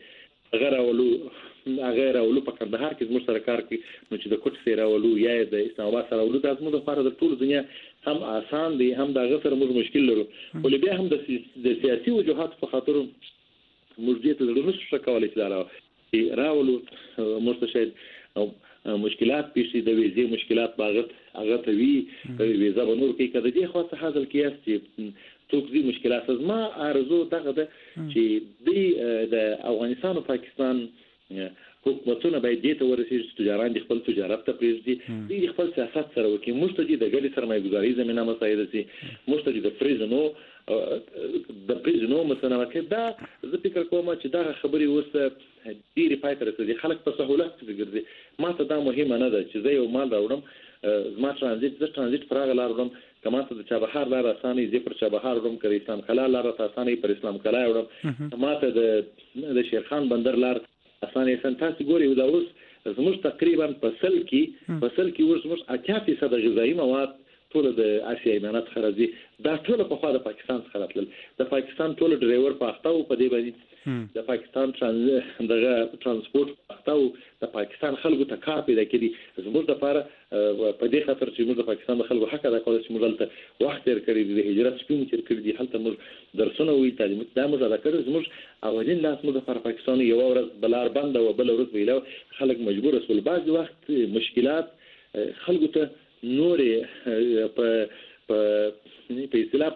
هغه راولو په کندهار کې موږ سره کار کوي نو چې د کوټ سره راولو یا د اسلام آباد سره راولو دا موږ لپاره د ټول دنیا هم آسان دي هم دا غسر موږ مشکل لرو ولې بیا هم د سیاسي وجوهات په خاطر موږ دې ته د نشو کولای چې راولو مستشهد مشکلات پیښې د ویزې مشکلات باغت هغه ته وی ویزا بنور کې کده دې خاصه حاصل کیاس چې توګزي مشکلات از ما ارزو دغه چې د افغانستان او پاکستان حکومتونه باید دې ته ورسېږي چې تجاران د خپل تجارت ته پرېږدي دوی د خپل سیاست سره وکړي موږ ته د ګډې سرمایه‌ګذاري زمینه مساعده شي موږ ته د پریزنو مثلا کې دا زه فکر کوم چې دا خبرې اوس ډېری پای ته رسېدي خلک په سهولت کې ګرځي ما ته دا مهمه نه ده چې زه یو مال راوړم زما ترانزیت فراغ لار وړم کما ته د چابهار لار اسانه زی پر چابهار وړم کړي اسلام کلا لار اسانه پر اسلام کلا وړم ما ته د شیرخان بندر لار اسانه سنتاسي ګوري دا اوس زموږ تقریبا په سل کې اوس موږ 80% غذایی مواد ټول د آسیا ایمانات خرازي دا ټول په خوا د پاکستان څخه راتلل د پاکستان ټول ډرایور په اختاو په دې باندې د پاکستان ترانسپورت اختاو د پاکستان خلکو ته کار پیدا کړي زموږ لپاره په دې خاطر چې موږ د پاکستان د خلکو حق ادا کول چې موږ دلته وخت تیر کړی دی هجرت سپین تیر کړی دی هلته موږ درسونه وی تعلیم دا موږ ادا کړو زموږ اولین لاس موږ لپاره پاکستان یو ورځ بلار بند او بل ورځ ویلو خلک مجبور رسول بعض وخت مشکلات خلکو ته نورې په اصطلاح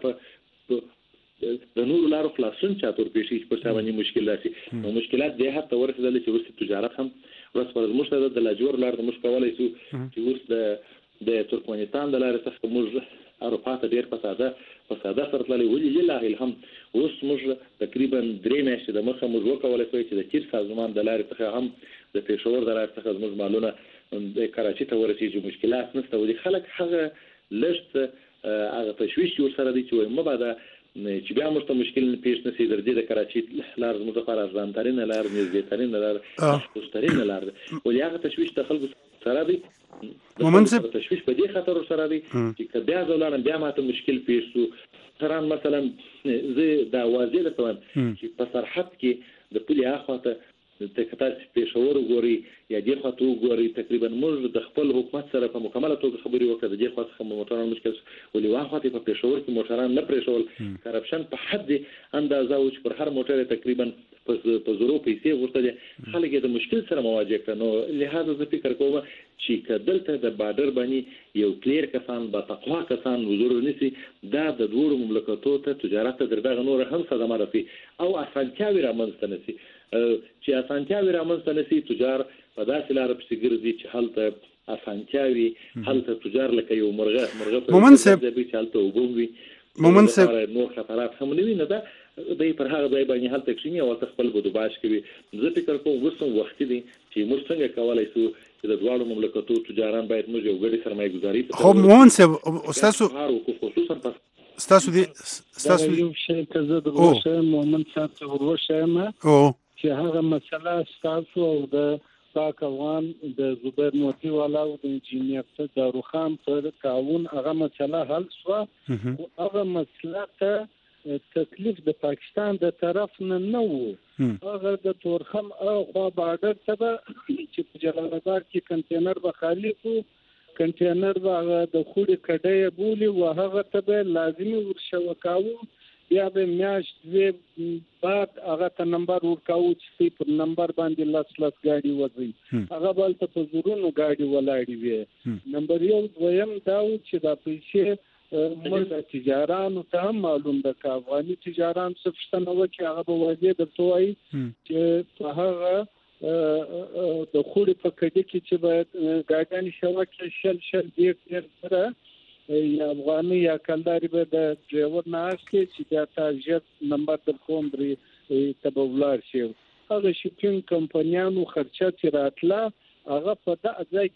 د نورو لارو خلاصون چاتور پیښې په څه باندې مشکل راشي نو مشکلات دې حتی ورسېدل چې ورسې تجارت هم ورسره موږ د لاجور لار د موږ کولای شو چې اوس د ترکمنستان د لارې څخه موږ اروپا ته ډېر په ساده سره تللی ولې لله الحمد اوس موږ تقریبا 3 میاشتې د مخه موږ وکولای شو چې د چیر سازمان د لارې څخه هم د پېښور د لارې څخه موږ مالونه د کراچي ته ورسېږي مشکلات نشته ولې خلک هغه لږ هغه تشویش ورسره دي چې مبادا چې بیا موږ ته مشکل پیښ نشي درځي د کراچي لار موږ لپاره ارزانترین لار نږدېترین لار خوشترین لار ولې هغه تشویش د خلکو سره دي مومن صاحب تشویش په دې خاطر سره دي چې بیا ځولان بیا ماته مشکل پیښ شو تران مثلا زه دا واضح ده چې په سرحد کې د پولي اخواته د کتاب پېښور وګوري یا دې خاطر وګوري تقریبا موږ د خپل حکومت سره په مکمله توګه خبرې وکړو دې خاطر موټران مشکل ولې واخاته په پېښور کې موټران نه پرېښول کرپشن په حد اندازه او چې پر هر موټر تقریبا په زرو پیسې ورته خلک د مشکل سره مواجه کړي نو لهدا زه فکر کوم چې کدلته د بارډر باندې یو کلیر کسان با تقوا کسان حضور نسی دا د دوه مملکتو ته تجارت دربغه نور هم صدمه رفي او اسانتیاوي رامنځته نسی چې اسانتیاوي رامنځته نسی تجار په داسې لار پسې ګرځي چې هلته اسانتیاوي هلته تجار لکه یو مرغه مومن صاحب چې هلته وګوي مومن صاحب نور خطرات هم نه ویني دا دوی پر هغه ځای باندې هلته کښینی او خپل بودوباش کوي زه فکر کوم وسم وخت دي چې موږ څنګه کولای شو چې د دواړو مملکتو تجاران باید موږ یو ګډه سرمایه گذاري خو مومن صاحب استاسو خصوصا ستاسو یو شی ته زه د ورشه مومن صاحب ته ورشه ما چې هغه مسله ستاسو او د پاک افغان د زبیر موتی والا او د انجینیر داروخان پر تعاون هغه مسله حل شو او هغه مسله ته تکلیف د پاکستان د طرف نه وو هغه د تورخم او خو بارډر ته چې په جلال آباد کې کنټینر به خالی کو کنټینر به د خوړې کډې بولی او هغه ته لازمي ورشوکاو بیا به میاشت بعد هغه ته نمبر ورکاو چې په نمبر باندې لاس ګاډي وځي هغه بل ته په زورونو ګاډي ولاړی وي نمبر یو دویم دا چې دا پیسې موږ تجارانو ته معلوم ده چې افغاني تجاران څه و چې هغه به واځي د توای چې په هغه د خوړې په کډې کې چې باید ګاډیان شوکه شل ډیر سره یا افغاني یا کلداري به د ډرایور نه اخلي چې دا تاجر نمبر د کوم درې تبولار شي هغه شپږ کمپنیانو خرچه چې راتله هغه په دغه ځای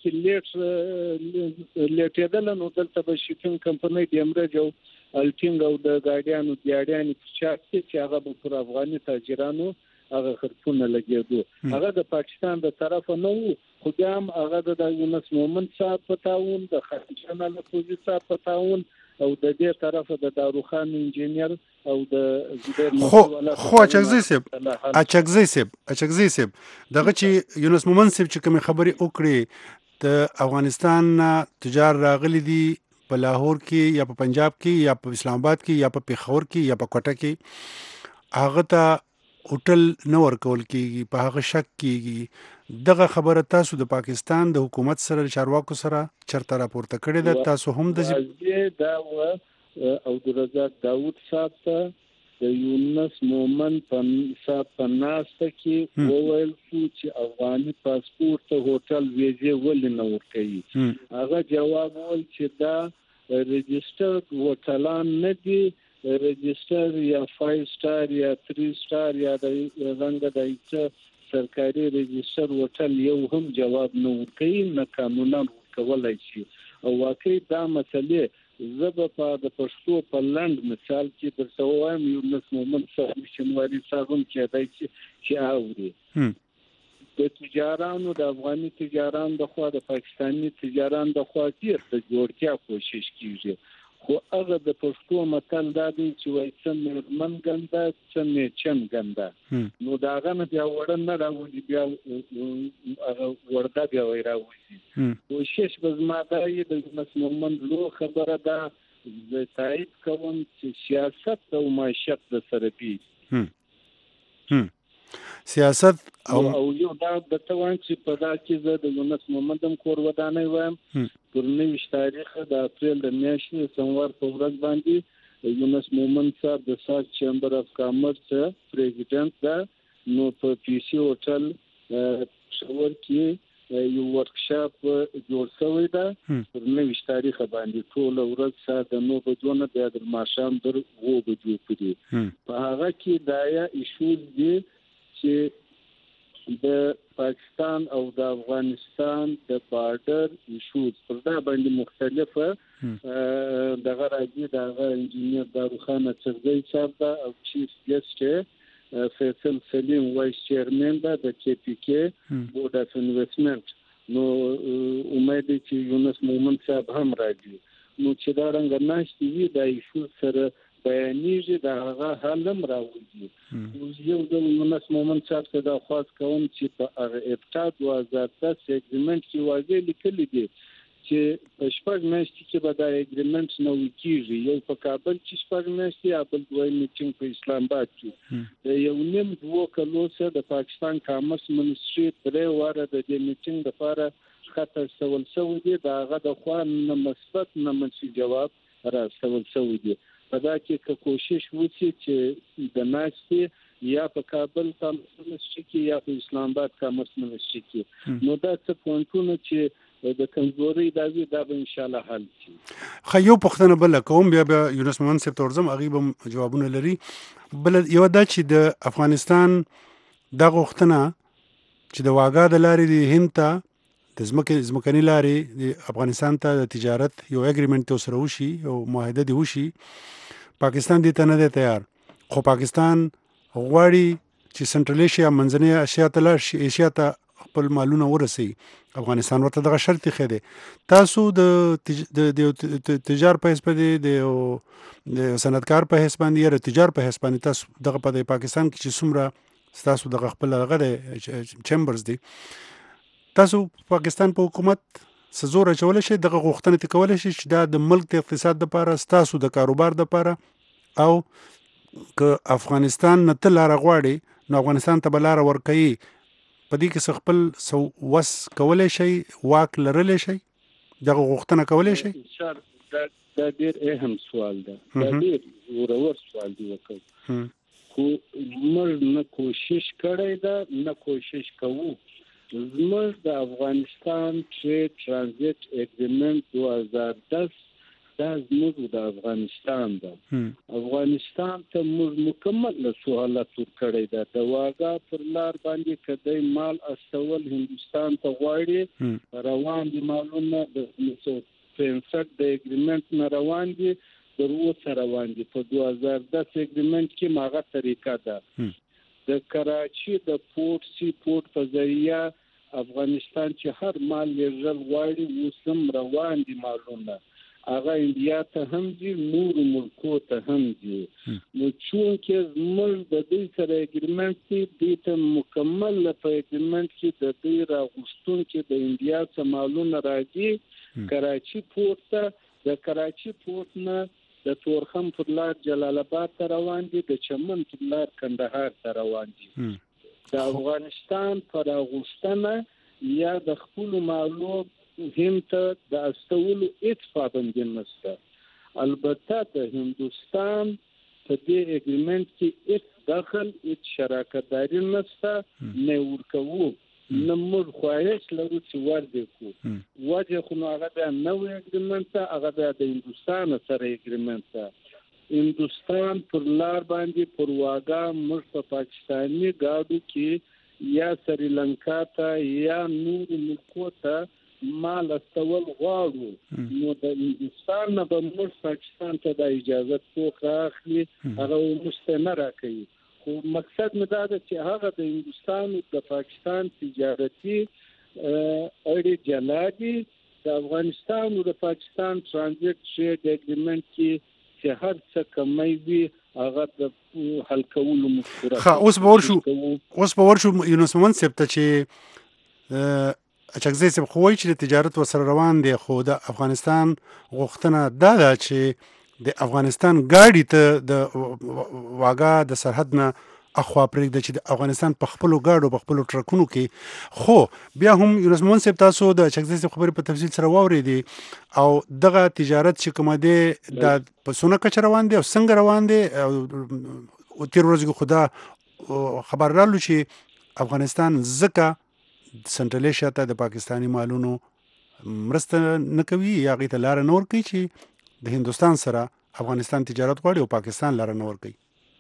کې لیټېدل نو دلته به شپږ کمپنۍ د امرجو الټینګ او د ګاډیانو دیاړیان چې هغه به پر افغاني تاجرانو هغه خرڅونه لګېدو هغه د پاکستان د طرف نه وو خو بیا هم هغه د یونس مومن صاحب په تعاون د خلیجان الفوزي صاحب په تعاون او د دې طرف د داروخان انجینیر او د زبیر خو اچکزی صاحب دغه چې یونس مومن صاحب چې کوم خبري وکړي د افغانستان تجار راغلي دي په لاهور کې یا په پنجاب کې یا په اسلام آباد کې یا په پیښور کې یا په کوټه کې هغه ته هوټل نه ورکول کیږي په هغه شک کیږي دغه خبره تاسو د پاکستان د حکومت سره چارواکو سره چرته راپورته کړې ده تاسو هم د دا او د رضاق داوود صاحب ته د یونس مومن صاحب په ناسته کې وویل چې افغاني پاسپورت ته هوټل ویزه ولې نه ورکوي هغه جواب ول چې دا رجسټرډ هوټلان نه دي رجسٹر یا 5 سٹار یا 3 سٹار یا د رنګ د سرکاري رجسٹر هوټل یو هم جواب نه ورکوي نه قانونا ورکولای شي او واقعي دا مسلې زب په د پښتو په لند مثال کې درته وایم یونس مومن صاحب شنواري صاحب چې اوري د تجارانو د افغاني تجاران د خوا د پاکستاني تجاران د خوا ډیر د جوړتیا کوشش کیږي خو هغه د پښتو متل دا دی چې وایي څه من ګنده څه میچن ګنده نو دا هغه نه بیا وړه نه راوځي بیا هغه ورده بیا وایي راوځي کوشش به زما دا د یونس مومن لو خبره ده زه تایید کوم چې سیاست او معیشت د سره بي سیاست او یو دا د توان چې په دا کې زه د یونس محمد کور ودانې وایم پر 9 تاریخ د اپریل د میاشتې سوموار په ورځ باندې یونس محمد صاحب د ساک چیمبر اف کامرس پریزیډنټ دا نو په پی سی هوټل شور کې یو ورکشاپ جوړ شوی دا پر 9 تاریخ باندې ټول ورځ ساعت 9 بجو نه د ماښام در 2 بجو پورې په هغه کې دایا ایشوز دي چې د پاکستان او د افغانستان د بارډر ایشوز پر دا باندې مختلفه دغه راځي دغه انجینیر داروخان چرګي صاحب دا او چیف ګیسټ فیصل سلیم وایس چیرمن دا د کی پی کې بورډ اف انویسټمنٹ نو امید چې یونس مومن صاحب هم راځي نو چې دا رنګ ناشتي وي د ایشوز سره بیانیږي دا هغه حلم راوځي یو د یونس مومن صاحب ته دا خواست کوم چې په هغه ابتدا 2010 اګریمنت کې واځي لیکلي دي چې په شپږ میاشتې کې به دا اګریمنت نو کیږي یو په کابل کې شپږ میاشتې یا بل دوی میټینګ په اسلام آباد کې یو نیم 2 کلو سره د پاکستان کامرس منسټری پرې واره د دې میټینګ لپاره خطر سوال شوی دی دا هغه د خوا نه مثبت نه منفي جواب را سوال شوی دی په دا کې کوشش وکړي چې د ناشتي یا په کابل کامرس منسټری کې یا په اسلام آباد کامرس منسټری کې نو دا څه پوینټونه چې د کمزوري دا به ان شاء الله حل شي خو یو پښتنه بل کوم بیا یونس مومن صاحب تورزم غیب جوابونه لري بل یو دا چې د افغانستان د غوښتنه چې د واګا د لارې د هند ته د ځمکني لارې د افغانستان ته د تجارت یو اګریمنټ سره وشي او معاهده دی وشي، پاکستان دې ته نه دی تیار. خو پاکستان غواړي چې سنټرل ایشیا منځنۍ اسیا ته لاړ شي، ایشیا ته خپل مالونه ورسي. افغانستان ورته دغه شرط یې دی. تاسو د تجار په حساب د صنعتکار په حساب باندې یا د تجار په حساب باندې تاسو دغه په پاکستان کې چې څومره تاسو دغه خپل هغه د چیمبرز دي، تاسو پاکستان په حکومت څه زور اچولی شئ، دغه غوښتنې ته کولی شئ چې دا د ملک د اقتصاد دپاره، ستاسو د کاروبار دپاره، او که افغانستان نه ته لاره غواړي نو افغانستان ته به لاره ورکوي، په دې کې څه خپل وس کولی شئ، واک لرلی شئ، دغه غوښتنه کولی شئ؟ دا ډېر اهم سوال ده، دا ډېر زورور سوال دی وکړ، خو موږ نه کوشش کړی ده نه کوشش کوو. زموږ د افغانستان ټریډ ټرانزیټ اګریمنټ 2010 دا زموږ د افغانستان ده. افغانستان ته موږ مکمل سهولت ورکړی ده. د واګا پر لار باندې کدی مال استول هندوستان ته غواړي، روان دي مالونه د 1965 د اګریمنټ نه روان دي، تر اوسه روان دي. په 2010 اګریمنټ کې ماغه طریقه ده د کراچي د پورت سی پورت په ذریعہ افغانستان چې هر مال لېږل غواړي اوس هم روان دي مالونه، هغه انډیا ته هم دي، نورو ملکو ته هم دي. نو چونکې زموږ د دوی سره اګریمنټ دی، دوی ته مکمل په اګریمنټ کې د دوی راغوښتونکي د انډیا څخه مالونه راځي کراچي پورت ته، د کراچي پورت نه د تورخم پر لار جلال آباد ته روان دي، د چمن پر لار کندهار ته روان دي. د افغانستان پر غوښتنه یا د خپل مالو هند ته د استولو هیڅ پابندي نشته. البته د هندوستان په دې اګریمنټ کې هیڅ دخل، هیڅ شراکت داري نشته، نه ورکوو، نه موږ خواهش لرو چې ورده کو. وجه خو هغه د نوې اګریمنټ ته، هغه د هندوستان سره اګریمنټ ته. هندوستان پر لار باندې پر واګا موږ په پاکستاني ګاډو کې یا سریلانکا ته یا نور ملکو ته مال استول غواړو، نو د هندوستان نه به موږ پاکستان ته د اجازه څوک راخلي، هغه موږ ته نه راکوي. خو مقصد مې دا ده چې هغه د هندوستان د پاکستان تجارتي اړې جلا دي. د افغانستان او د پاکستان ټرانزیټ ټریډ اګریمنټ کې چې هر څه کمی وي هغه د حل کولو مفکوره. اوس به ورشو یونس محمد صاحب ته چې اچکزی صاحب خو وایي چې د تجارت ورسره روان دی، خو د افغانستان غوښتنه دا ده چې د افغانستان ګاډي ته د واګا د سرحد نه اخوا پرېږده چې د افغانستان په خپلو ګاډو په خپلو ټرکونو کې. خو بیا هم یونس محمد صاحب تاسو د اچکزی صاحب خبرې په تفصیل سره واورېدې، او دغه تجارت چې کومه دی دا په څونه کچه روان دی او څنګه روان دی. او تېر ورځې خو دا خبر رالو چې افغانستان ځکه سنټرل ایشیا ته د پاکستاني مالونو مرسته نه کوي یا هغې ته لاره نه ورکوي چې د هندوستان سره افغانستان تجارت غواړي او پاکستان لاره نه ورکوي.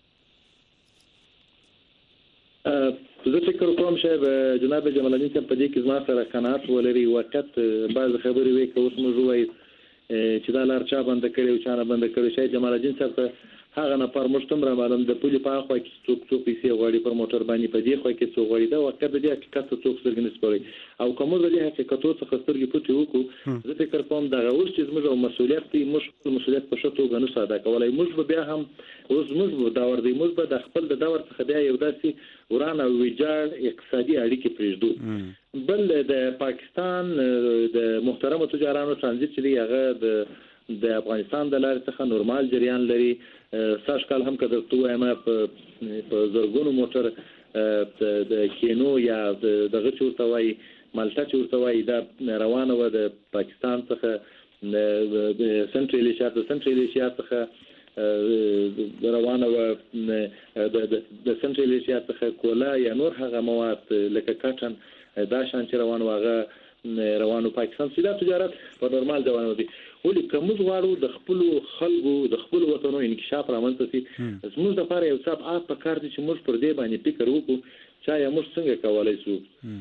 زه فکر کوم چې جناب جمال الدین صاحب په دې کې زما سره قناعت ولري. وخت بعض خبرې وایي که اوس موږ وایو چې دا لار چا بنده کړې او چا نه بنده کړې، شاید جمال الدین صاحب ته هغه نفر موږ ته هم رامعلوم د پولې په اخوا کې څوک پیسې غواړي پر موټر باندې، په دې خوا کې څوک غواړي. دا وخت د دې حقیقت ته څوک سترګې نه سپړي، او که موږ د دې حقیقتو څخه سترګې پټې وکړو، زه فکر کوم دغه اوس چې زموږ مسؤلیت دی، موږ خپل مسؤلیت په ښه توګه نشو ادا کولی. موږ به بیا هم اوس موږ دور دی، موږ به د خپل د دور څخه بیا یو داسې وران او ویجاړ اقتصادي اړیکې پرېږدو. بل د پاکستان د محترمو تجارانو ترانزیت چې دی هغه د افغانستان د لارې څخه نورمال جریان لري. سږ کال هم که درته ووایم په زرګونو موټر د کینو یا دغه چې ورته وایي مالټه چې ورته وایي دا روانه وه د پاکستان څخه د سنټرل ایشیا څخه روانه وه، د سنټرل ایشیا څخه کولا یا نور هغه مواد لکه کاټن دا شان چې روان وه هغه روانو پاکستان سیده تجارت په نورمال ځوانو دي. ولې که موږ غواړو د خپلو خلکو د خپلو وطنو انکشاف رامنځته شي، زموږ دپاره یو څه ابعاد پکار دي چې موږ پر دې باندې فکر وکړو چې آیا موږ څنګه کولی شو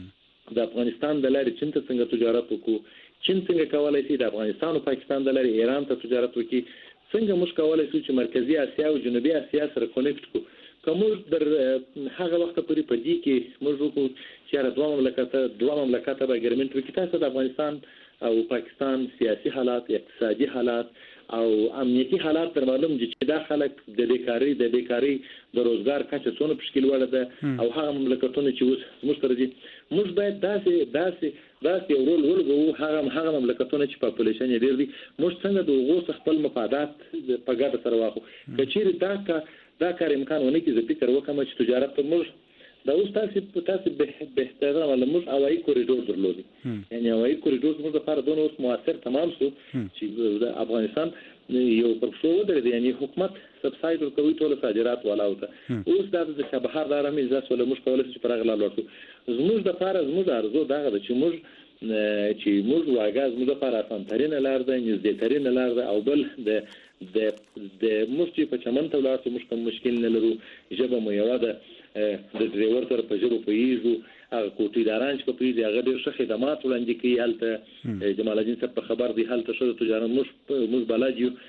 د افغانستان د لارې چین ته څنګه تجارت وکړو، چین څنګه کولای شي د افغانستان او پاکستان د لارې ایران ته تجارت وکړي، څنګه موږ کولای شو چې مرکزی اسیا او جنوبي اسیا سره کونیکټ کړو. کوم در هغه وخت پورې په دې کې موږ وکړو چې دوه مملکت به اګریمنټ وکړي. تاسو د افغانستان او پاکستان سیاسي حالات، اقتصادي حالات او امنیتي حالات تر معلوم دي چې دا خلک د بیکاری د روزګار کچه څونه په شکل وړه ده، او هغه مملکتونه چې اوس موږ سره دي موږ باید داسې یو رول ولګو، هغه مملکتونه چې پاپولیشن یې ډېر دي موږ څنګه د هغو خپل مفادات په ګډه سره واخلو. که چیرې دا کار امکان ونه کړي، زه فکر وکړم چې تجارت ته موږ دا اوس تاسو بهتره ولا موږ هوایي کوریډور درلودي، یعنی هوایي کوریډور موږ لپاره دونه اوس موثر تمام شو چې د افغانستان یو پر څو ودرېد، یعنی حکومت سبسایډ ورکوي ټول صادرات والاو ته. اوس دا د چابهار د ارامي ځاس ولا موږ کولای شو چې پر هغه لار ورسو. زموږ د لپاره زموږ ارزو دغه ده چې موږ واګاز موږ لپاره اسانترینه لار ده، نږدېترینه لار ده، او بل د موږ چې په چمن ته ولاړ شو موږ کوم مشکل نه لرو. ژبه مو یوه ده، د ډریور سره په ژبه پوهېږو، هغه کوټیداران چې په پوهېږي هغه ډېر ښه خدمات وړاندې کوي. هلته جمال الدین صاحب په خبر دی، هلته ښه د تجارت موږ بلد یو.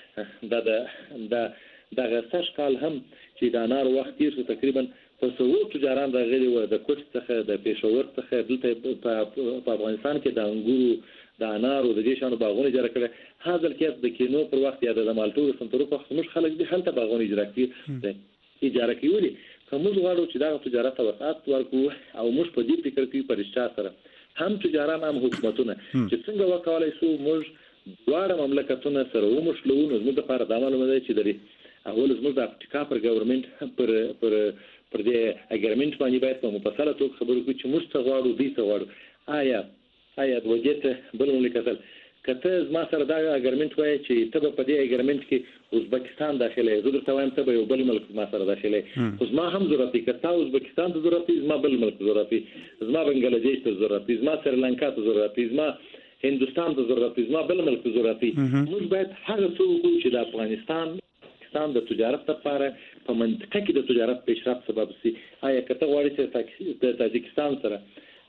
دغه سږ کال هم چې د انارو وخت تېر شو تقریبا په څلور تجاران راغلي وو د کوټ څخه، د پېښور څخه. دلته په افغانستان کې د انګورو د انارو د دې شانو باغونه اجاره کړي. هاذا الکیس د کینو پر وخت یا د مالټو د سنترو په وخت موږ خلک دي هلته باغونه اجاره کوي. که موږ غواړو چې دا تجارت ته وسعت ورکړو او موږ په دې فکر کوي په رښتیا سره هم تجاران هم حکومتونه چې څنګه وکولای شو موږ دواړه مملکتونه سره وموښلو، نو زموږ لپاره دا معلومه ده چې اول زموږ د افریقا پر ګورنمنت پر دې اګریمنټ باندې باید په مفصله توګه خبرې وکړو چې موږ څه غواړو، دوی څه غواړو. آیا د وجې بل مملکت کته زما سره دا اګریمنټ وایي چې ته به په دې اګریمنټ کې ازبکستان داخله یې، زه درته وایم ته به یو بل ملک زما سره داخله یې، خو زما هم ضرورت دی. که تا ازبکستان ته ضرورت دی، زما بل ملک ضرورت دی، زما بنګلادیش ته ضرورت دی، زما سریلانکا ته ضرورت دی، زما هندوستان ته ضرورت دی، زما بل ملک ضرورت دی. موږ باید هغه څه وکړو چې د افغانستان د تجارت لپاره په منطقه کې د تجارت پیشرفت سبب شي. آیا که ته غواړې چې د تاجکستان سره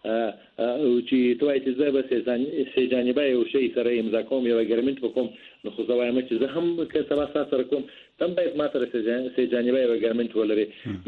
چې ته وایې چې زه به سه جانبه یو شی سره امضا کوم، یو اګریمنټ وکړم، نو خو زه وایم چې زه هم که سبا ستا سره کوم ته هم باید ما سره سه جانبه یو اګریمنټ ولري.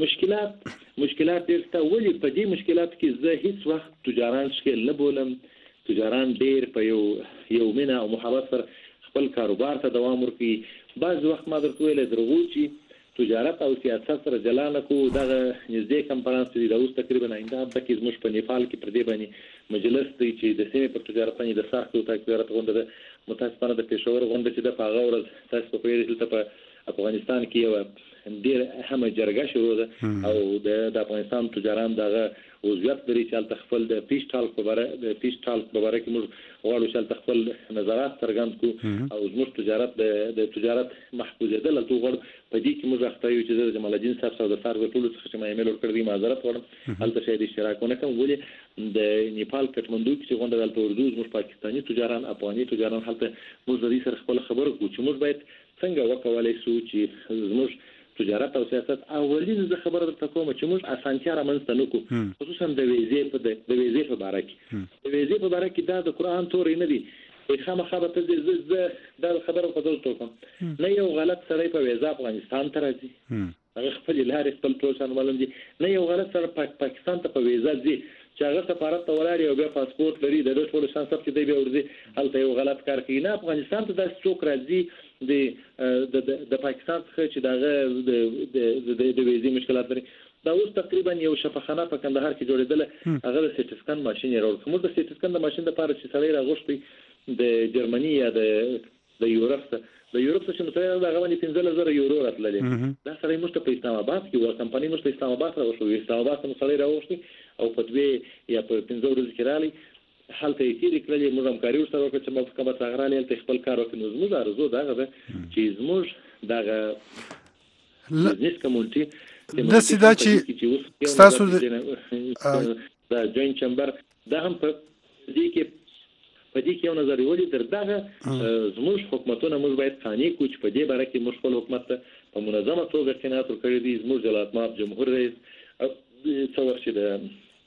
مشکلات ډېر شته. ولې په دې مشکلاتو کې زه هیڅ وخت تجاران ښکیل نه بولم. تجاران ډېر په یو مینه او محبت سره خپل کاروبار ته دوام ورکوي. بعض وخت ما درته ویلی درغو چې تجارت او سیاست سره جلا نه کوو. دغه نږدې کنفرانس چې د اوس تقریبا آینده هفته کې زموږ په نیپال کې پر دې باندې مجلس دی چې د سیمې پر تجارت باندې د ساختو تجارت غونډه ده. متاسفانه د پېښور غونډه چې ده په هغه ورځ تاسو په پوهېږئ دلته په افغانستان کې یوه ډېر اهمه جرګه شروع ده او د افغانستان تجاران دغه عضویت لري چې هلته خپل د پیش ټالک په باره کې موږ غواړو چې هلته خپل نظرات څرګند کړو او زموږ د تجارت محفوظېدل هلته وغواړو. په دې کې موږ اخته یو چې زه د جمال الدین صاحب سره د سار د ټولو څخه چې ما ایمیل ورکړی دی معذرت غواړم، هلته شاید اشتراک ونه کړم. ولې د نیپال کټمنډو کې چې غونډه ده هلته اردو زموږ پاکستاني تجاران، افغاني تجاران هلته موږ د دې سره خپله خبره کوو چې موږ باید څنګه وکولی شو چې زموږ تجارت او سیاست اولین زه خبره درته کوم چې موږ اسانتیا رامنځته نه کړو، خصوصا د ویزې په باره کې. د ویزې په باره کې دا د قرآن تورې نه دي. خامخا به ته زه دا خبره په دلته وکړم، نه یو غلط سړی په ویزه افغانستان ته راځي، هغه خپلې لارې خپل ټول شان معلوم دي. نه یو غلط سړی پاکستان ته په ویزه ځي چې هغه سفارت ته ولاړ او بیا پاسپورټ لري، د ټول شان سب چې دی بیا ورځي هلته یو غلط کار کوي. نه، افغانستان ته داسې څوک راځي د پاکستان څخه چې دغه د ویزې مشکلات لري. دا اوس تقریبا یو شفاخانه په کندهار کې جوړېدله، هغه د سیټي سکن ماشین یې راوړ. موږ د سیټي سکن د ماشین لپاره چې سړی راغوښتی د جرمني یا د یورپ څخه چې متوجه هغه باندې 15,000 یورو راتللې. دا سړی موږ ته په اسلام آباد کې وه، کمپنۍ موږ ته اسلام آباد راوښو. اسلام آباد ته مو سړی راوښتي او په 2 یا په 15 ورځو کې راغلی، هلته یې تېرې کړلې. موږ همکاري ورسره وکړه چې موږ کومه څه راغلی هلته خپل کار وکړي. نو زموږ آرزو دغه ده چې زموږ دغه بزنس کمیونټي داسې دا چې ستاسو د جوینټ چمبر دا هم په دې کې یو نظر ولې تر دغه زموږ حکومتونه موږ باید قانع کړو چې په دې باره کې موږ خپل حکومت ته په منظمه توګه قناعت ورکړی دی. زموږ جلالتمآب جمهور رئیس څه وخت چې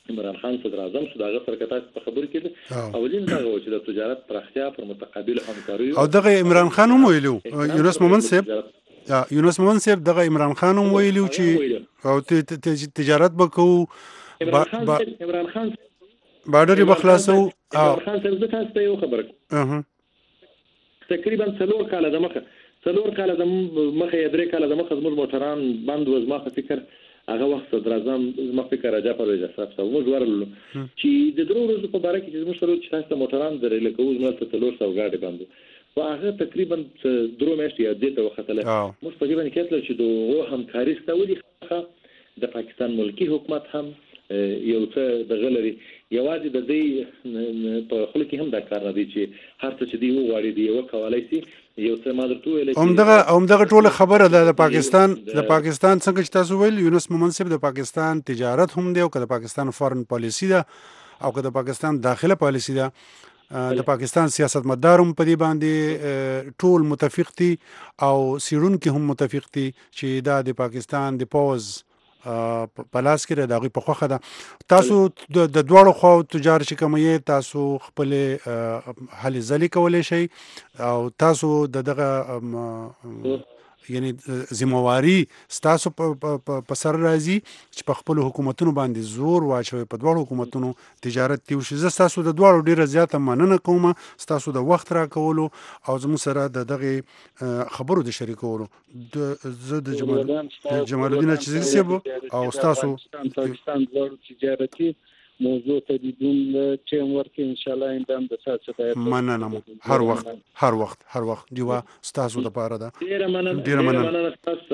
عمران خان صدر اعظم شو دغه سره تاسو په خبرو کې اولین دا و چې د تجارت پراختیا پر متقابل همکاري او دغه عمران خان هم ویلو یونس مومن صاحب دغه عمران خان هم ویلو چې او تجارت وکړو عمران خان بارډر به خلاصو عمران خان صاحب د تاسو ته یو خبره تقریبا 4 کال د مخه 3 کال د مخه 3 کال د مخه زموږ موټران بند و زما فکر هغه وخت صدر اعظم زما فکر راځه پرويز صاحب موږ ورلو چې د درو ورځې په باره کې چې موږ سره چې تاسو موټران درې لکه اوس موږ ته 300 غاډي باندې او هغه تقریبا 3 میاشتې یاد دي ته وختله موږ په دې باندې کېدل چې دوه همکاري ستوري د پاکستان ملکی حکومت هم یو څه د غلري یوازې د دې په خلک هم دا کار نه دی چې هر څه چې دی وغواړي دی وکولای شي یو څه مادرتو ویل همدغه ټول خبره ده د پاکستان څنګه چې تاسو ویل یونس مومن صاحب د پاکستان تجارت هم دی او که د پاکستان فارن پالیسی ده او که د پاکستان داخله پالیسی ده د پاکستان سیاستمدار هم په دې باندې ټول متفق دي او سیړونکي هم متفق دي چې دا د پاکستان د پوز په لاس کې د هغوی په خوښه ده تاسو د دواړو خواو تجار چې کومه تاسو خپل هلې ځلې کولی شئ او تاسو دغه یعنی ذمہواری ستاسو په سر راځي چې په خپل حکومتونو باندې زور واچوي په دواړو حکومتونو تجارت دی وشي زه ستاسو د دواړو ډیره زیاته مننه کوم ستاسو د وخت راکولو او زموږ سره د دغه خبرو د شریکولو زه د جمال الدین چیزی صاحب او ستاسو پاکستان دواړو تجارتي موضوع ته د دون ټیم ورک ان شاء الله اندام د تاسو ته مننه هر وخت دیوا ستاسو د پاره ده ډیر مننه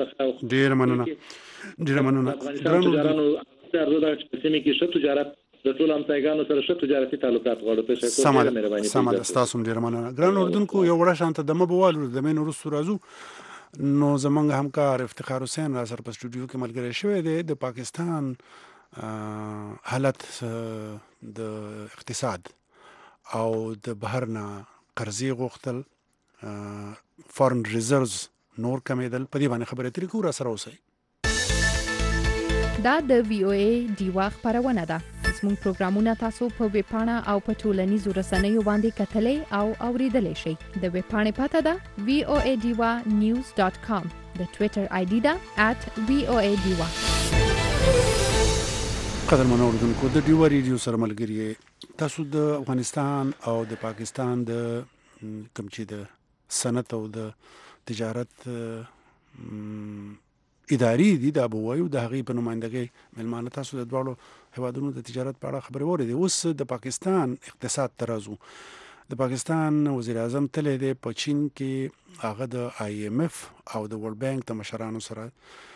ګرانو درلوده چې سیمه کې شته تجارت د ټول همتایګانو سره شته تجارتي تعلقات غواړو په شکل مهرباني سمه تاسو ډیر مننه ګران اردوونکو یو وړه شانته د مبوالو د مين ورسو راځو نو زمونږ همکار افتخار حسین را سره په سټوډیو کې ملګری شوی دی د پاکستان حالت د اقتصاد او د بهر نه قرضې غوښتل فارن ریزرز نور کمیدل په دې باندې خبرې اترې کوو را سره اوسئ دا د VOA ډیوا خپرونه ده زموږ پروګرامونه تاسو په ویب پاڼه او په ټولنیزو رسنیو باندې کتلای او اوریدلای شئ د ویب پاڼې پته ده voadiwa.news.com د ټوئیټر آی ډي ده @voadiwa قدرمن اوردونکو د ډیوا ریډیو سره ملګری تاسو د افغانستان او د پاکستان د کوم چې د صنعت او د تجارت اداري دي د ابوایو د هغې په نمایندګۍ ملمانه تاسو د دواړو هیوادونو د تجارت په اړه خبرې واورېدې اوس د پاکستان اقتصاد ته راځو د پاکستان وزیر اعظم تللی دی په چین کې هغه د IMF او د ورلد بانک د مشرانو سره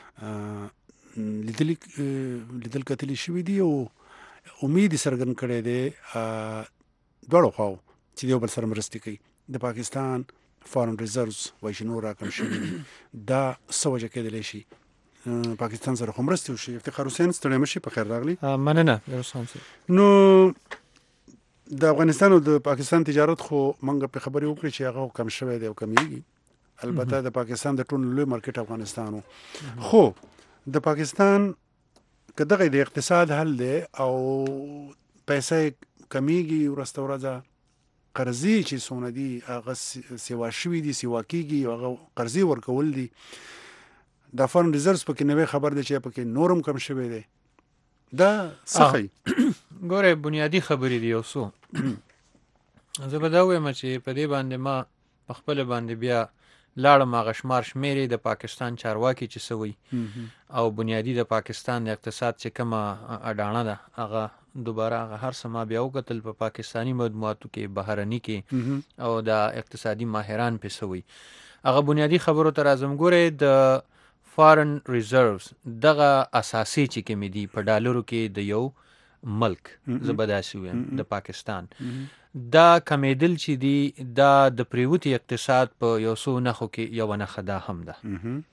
لیدل کتلي شوي دي او امید څرګند کړی دی دواړو خواو چې یو بل سره مرستې کوي د پاکستان فارن ریزرز وایي چې نور راکم شوي دي دا څه وجه کېدلی شي پاکستان سره خو مرستې وشي افتخار حسین ستړی مه شي په خیر راغلی مننه نو د افغانستان او د پاکستان تجارت خو موږ په خبرې وکړې چې هغه کم شوی دی او کمیږي البته د پاکستان د ټولو لوی مارکیټ افغانستان خو د پاکستان که دغه د اقتصاد حل دی او پیسې کمیږي ورسته ورځه قرضې چې څونه دي هغه سیوا شوي دي سیوا کېږي هغه قرضې ورکول دي د فارن ریزرز پکې نوې خبر دی چې پکې نورم کم شوی دی دا څه ښیي ګوره بنیادي خبرې دي یو څو زه به دا ووایم چې په دې باندې ما په خپله باندې بیا لاړم هغه شمار شمېرې د پاکستان چارواکي چې څه وایي او بنیادي د پاکستان د اقتصاد چې کومه اډانه ده هغه دوباره هغه هر څه ما بیا وکتل په پاکستاني مطبوعاتو کې بهرني کې او د اقتصادي ماهران پې څه وایي هغه بنیادي خبرو ته راځم ګورې د فارن ریزروز دغه اساسي چې کومې دي په ډالرو کې د یو ملک زه به داسې ویم د پاکستان دا کمیدل چې دي دا د پریوتي اقتصاد په یو څو نښو کې یو نښه دا هم ده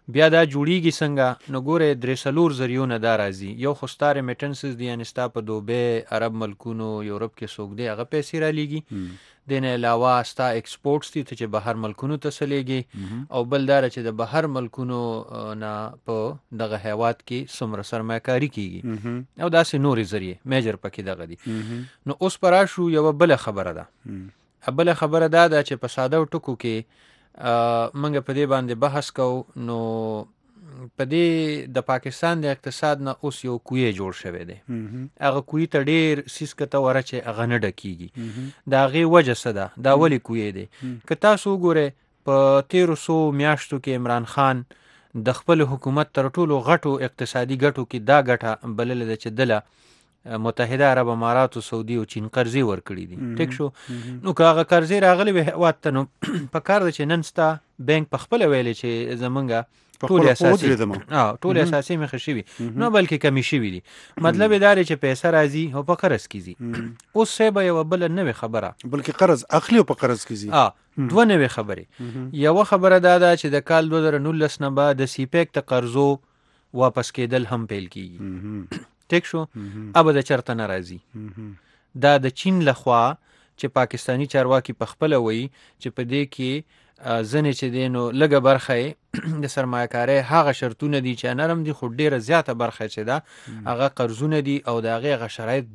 بیا دا جوړیږي څنګه نو ګوره 3 ذریعونه دا راځي. یو خو ستا ریمیټنسز دي یعنې ستا په دوبۍ عرب ملکونو یورپ کې څوک دی هغه پیسې رالیږي. د نه علاوه ستا ایکسپورټس دي ته چې بهر ملکونو ته څلیږي او بل دا چې د بهر ملکونو نه په دغه هیواد کې څومره سرمایه‌کاري کیږي او داسې نورې ذریعې میجر پکې دغه دي. نو اوس پر راشو یوه بله خبره ده. بله خبره دا ده چې په ساده ټکو کې موږ په دې باندې بحث کوو. نو په دې د پاکستان د اقتصاد نه اوس یو کوی جوړ شوی دی. هغه کوی ته ډیر سیس کته وره چې هغه نه ډکیږي. د هغې وجه څه ده؟ دا ولې کوی دی؟ که تاسو وګورئ په 1300 میاشتو کې عمران خان د خپل حکومت تر ټولو غټو اقتصادي ګټو کې دا ګټه بلله ده چې دله متحده عرب امارات او سعودي او چین قرضې ورکړي دي. ټیک شو. نو که هغه قرضې راغلي وي هېواد ته نو پکار ده چې نن ستا بینک پخپله ویلې چې زمونږ ټول اساسي مخه شوي نو بلکې کمی شوي دي. مطلب یې دا دی چې پیسه راځي او په قرض کې ځي. اوس صاحبه یوه بله نوې خبره بلکې قرض اخلي او په قرض کې ځي. دوه نوې خبرې. یوه خبره دا ده چې د کال 2019 نه به د سیپیک د قرضو واپس کېدل هم پیل کېږي. ټیک شو. ابه د چرته نه راځي. دا د چین لخوا چې پاکستانی چارواکي پخپله وایي چې په دې کې ځنې چې دی نو لږه برخه د سرمایه‌کارۍ هغه شرطونه دي چې نرم دي خو ډېره زیاته برخه چې ده هغه قرضونه دي او د هغې هغه شرایط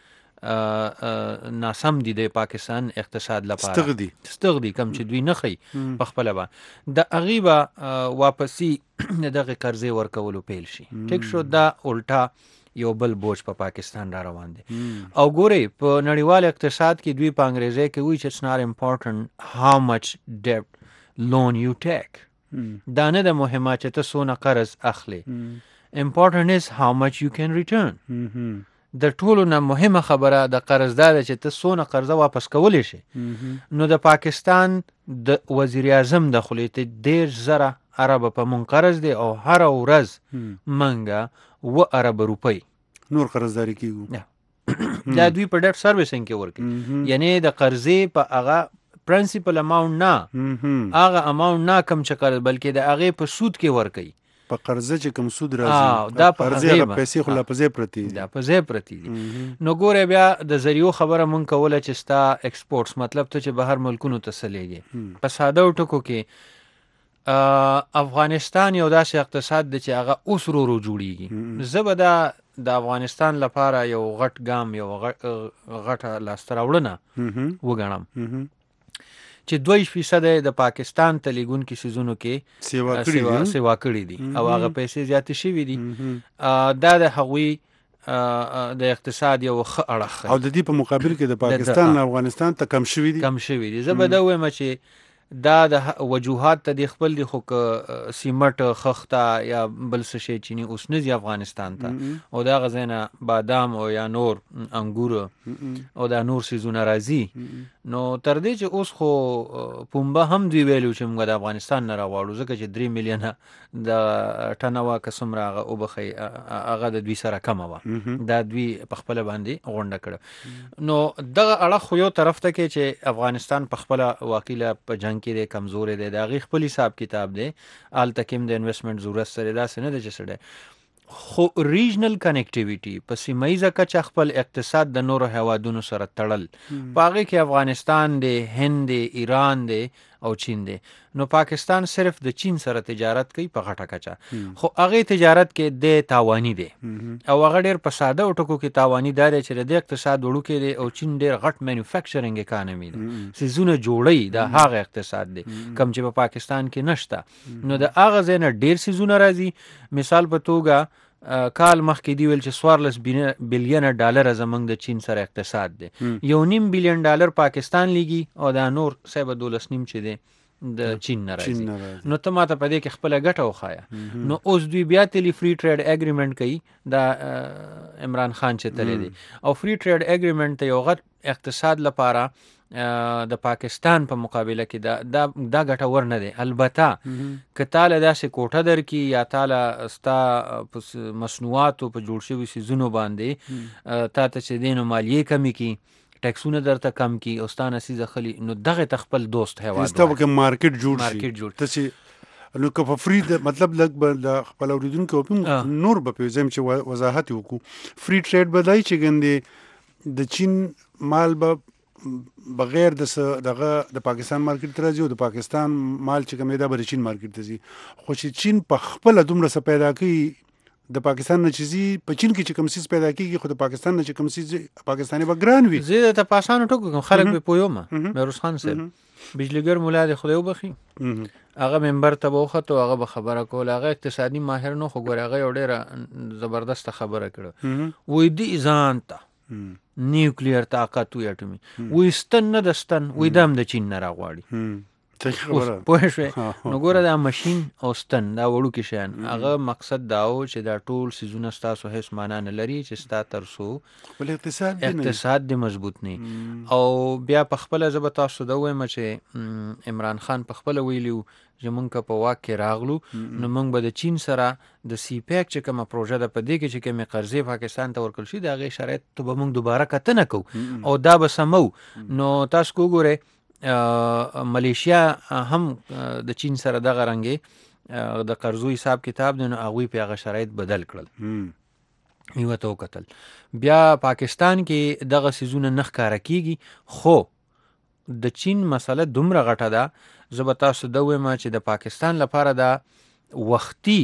ډېر ناسم دي د پاکستان اقتصاد لپاره. ستغ دي کم چې دوی نه ښیي پخپله به د هغې به واپسي د دغې قرضې ورکولو پیل شي. ټیک شو. دا الټا یو بل بوج په پاکستان را روان دی. او ګورئ په نړیوال اقتصاد کې دوی په انګریزۍ کې وایي چې it's not important how much debt loan you take. دا نه ده مهمه چې ته څونه قرض اخلي. important is how much you can return. د ټولو نه مهمه خبره د قرضدار چې ته څونه قرضه واپس کولی شي. نو د پاکستان د وزیر اعظم د خولې ته 10,000 عرب په مونږ قرض دی او هره ورځ منګه 2 ارب روپۍ نور قرضداري کیږي. دا دوی په ډیټ سروسینګ کې ورکوي. یعنی د قرضې په هغه پرنسپل اماونټ نه هغه اماونټ نه کم چې قرض بلکې د هغې په سود کې ورکوي. په قرضه چې کم سود راځي دا په قرضې پیسې خو لا په ځای پرتې دي. دا په ځای پرتې دي. نو ګوره بیا د ذریعو خبره مونږ کوله چې ستا ایکسپورټس مطلب ته چې بهر ملکونو ته څلیږي. په ساده ټکو کې افغانستان یو داسې اقتصاد دی چې هغه اوس ورو جوړیږي. زه به دا د افغانستان لپاره یو غټ ګام یو غټه لاسته راوړنه وګڼم چې 2% د پاکستان ته لیږونکي څیزونو کې سیوا کړي دي او هغه پیسې زیاتې شوي دي. دا د هغوی د اقتصاد یو ښه اړخ او د دې په مقابل کې د پاکستان او افغانستان ته کم شوي دي. زه به دا ووایم چې دا د وجوهات ته د خپل دي خو که سیمټ خښته یا بل څه شی چینی اوس نه ځي افغانستان ته او د هغه ځای نه بادام او یا نور انګور او دا نور څیزونه راځي. نو تر دې چې اوس خو پنبه هم دوی ویلو چې موږ د افغانستان نه راغواړو ځکه چې 3 میلیونه د ټنه وه که څومره هغه وبښئ هغه د دوی سره کمه وه. دا دوی په خپله باندې غونډه کړه. نو دغه اړخ خو یو طرف ته کې چې افغانستان په خپله واقعي په جنګ کې دی کمزورې دی د هغې خپل حساب کتاب دی هلته کې هم د انویسټمنټ ضرورت سره داسې نه دی چې څه دی. خو ریجنل کنیکټیویټي په سیمه کچه خپل اقتصاد د نورو هیوادونو سره تړل په هغې کې افغانستان دی هند دی ایران دی او چین دی. نو پاکستان صرف د چین سره تجارت کوي په غټه کچه خو هغې تجارت کې د تاواني دی او هغه ډېر په ساده ټکو کې تاواني دا دی چې د اقتصاد وړوکی دی او چین ډېر غټ مینوفیکچرینګ اکانومي دی څیزونه جوړوي د هغه اقتصاد دی کم چې په پاکستان کې نشته. نو د هغه ځای نه ډېر څیزونه راځي. مثال په توګه کال مخکې دی ویل چې 14 بلیونه ډالر زمونږ د چین سره اقتصاد دی. 1.5 بلیون ډالر پاکستان لیږي او دا نور صاحب 12.5 چې دی د چین نه راځي. نو ته ماته په دې کې خپله ګټه وښایه. نو اوس دوی بیا تلي فری ټریډ اګریمنټ کوي دا عمران خان چې تللی دی او فری ټریډ اګریمنټ ته یو غټ اقتصاد لپاره د پاکستان په مقابله کې دا ګټور نه دی. البته که تاله داسې کوټه درکړي یا تاله ستا په مصنوعاتو په جوړ شوي څیزونو باندې تا ته چې دی نو مالیې کمې کړي ټیکسونه درته کم کړي او ستا نه څیزه خلي نو دغې ته خپل دوست هیواد ستا پکې مارکیټ جوړ شي ته چې نو که په فری مطلب لږ د خپل اوریدونکو په نور به په زم چې وضاحت وکړو فری ټریډ بدای چې ګندې د چین مال به بغیر دغه د پاکستان مارکیټ ته راځي او د پاکستان مال چې کومه دا به چین مارکیټ ته ځي خو چې چین په خپل دومره څه پیدا کوي د پاکستان نه چې په چین کې چې کوم څه پیدا کیږي خو د پاکستان نه چې کوم څه پاکستاني به ګران وي زه د پاسانو ټکو کوم خلک به پویوم مروز خان صاحب بجلیګر مولا د خدای وبخي هغه منبر ته وخته هغه به خبره کوله هغه اقتصادي ماهر نو خو ګور هغه ډیره زبردست خبره کړه وې دې ځان ته نیوکلیر طاقت وي اټومي وې ستن نه دستن وې دام د چین نه راغواړي پوه شوې نو ګوره دا ماشین او ستن دا وړو کې شیان هغه مقصد دا و چې دا ټول سیزونه ستاسو هیڅ معنا نه لري چې ستا ترسو خپل اقتصاد دې مضبوط نه او بیا په خپله زه به تاسو ته ووایم چې عمران خان په خپله ویلي چې مونږ په واک کې راغلو نو مونږ به د چین سره د سی پیک چې کومه پروژه ده په دې کې چې کومې قرضې پاکستان ته ورکړل شي د هغې شرایطو به مونږ دوباره کتنه کوو او دا به سمو نو تاسو که وګورئ ملیشیا هم د چین سره دغه رنګې د قرضو حساب کتاب دی نو هغوی په هغه شرایط بدل کړل یوه ته وکتل بیا پاکستان کې دغه څیزونه نه ښکاره کیږي خو د چین مسله دومره غټه ده زه به تاسو ته ووایم چې د پاکستان لپاره دا وختي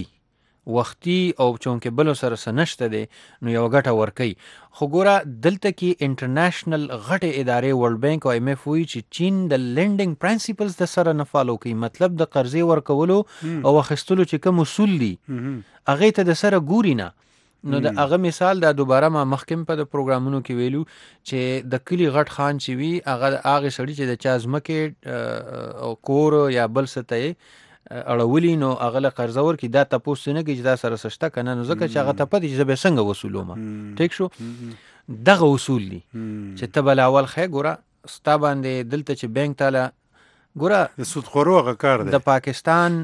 او چونکې بلو سره څه نشته دی نو یوه ګټه ورکوي خو ګوره دلته کې انټرنیشنل غټې ادارې ورلډ بینک او ایم ایف وایي چې چین د لینډینګ پرنسپلز د سره نه فالو کوي مطلب د قرضې ورکولو او اخیستلو چې کوم اصول دي هغې ته د سره ګوري نه نو د هغه مثال دا دوباره ما مخکې په د پروګرامونو کې ویلو چې د کلي غټ خان چې وي هغه هغې سړي چې د چا ځمکې او کور یا بل څه ته اړولي نو هغه له قرضه ورکړي دا تپوس نه کوي چې دا سره څه شته که نه نو ځکه چې هغه ته پته چې زه به یې څنګه وصولومه ټیک شو دغه اصول دي چې ته به اول ښه ګوره ستا باندې دلته چې بینک تاله ګوره د سودخورو هغه کار دی د پاکستان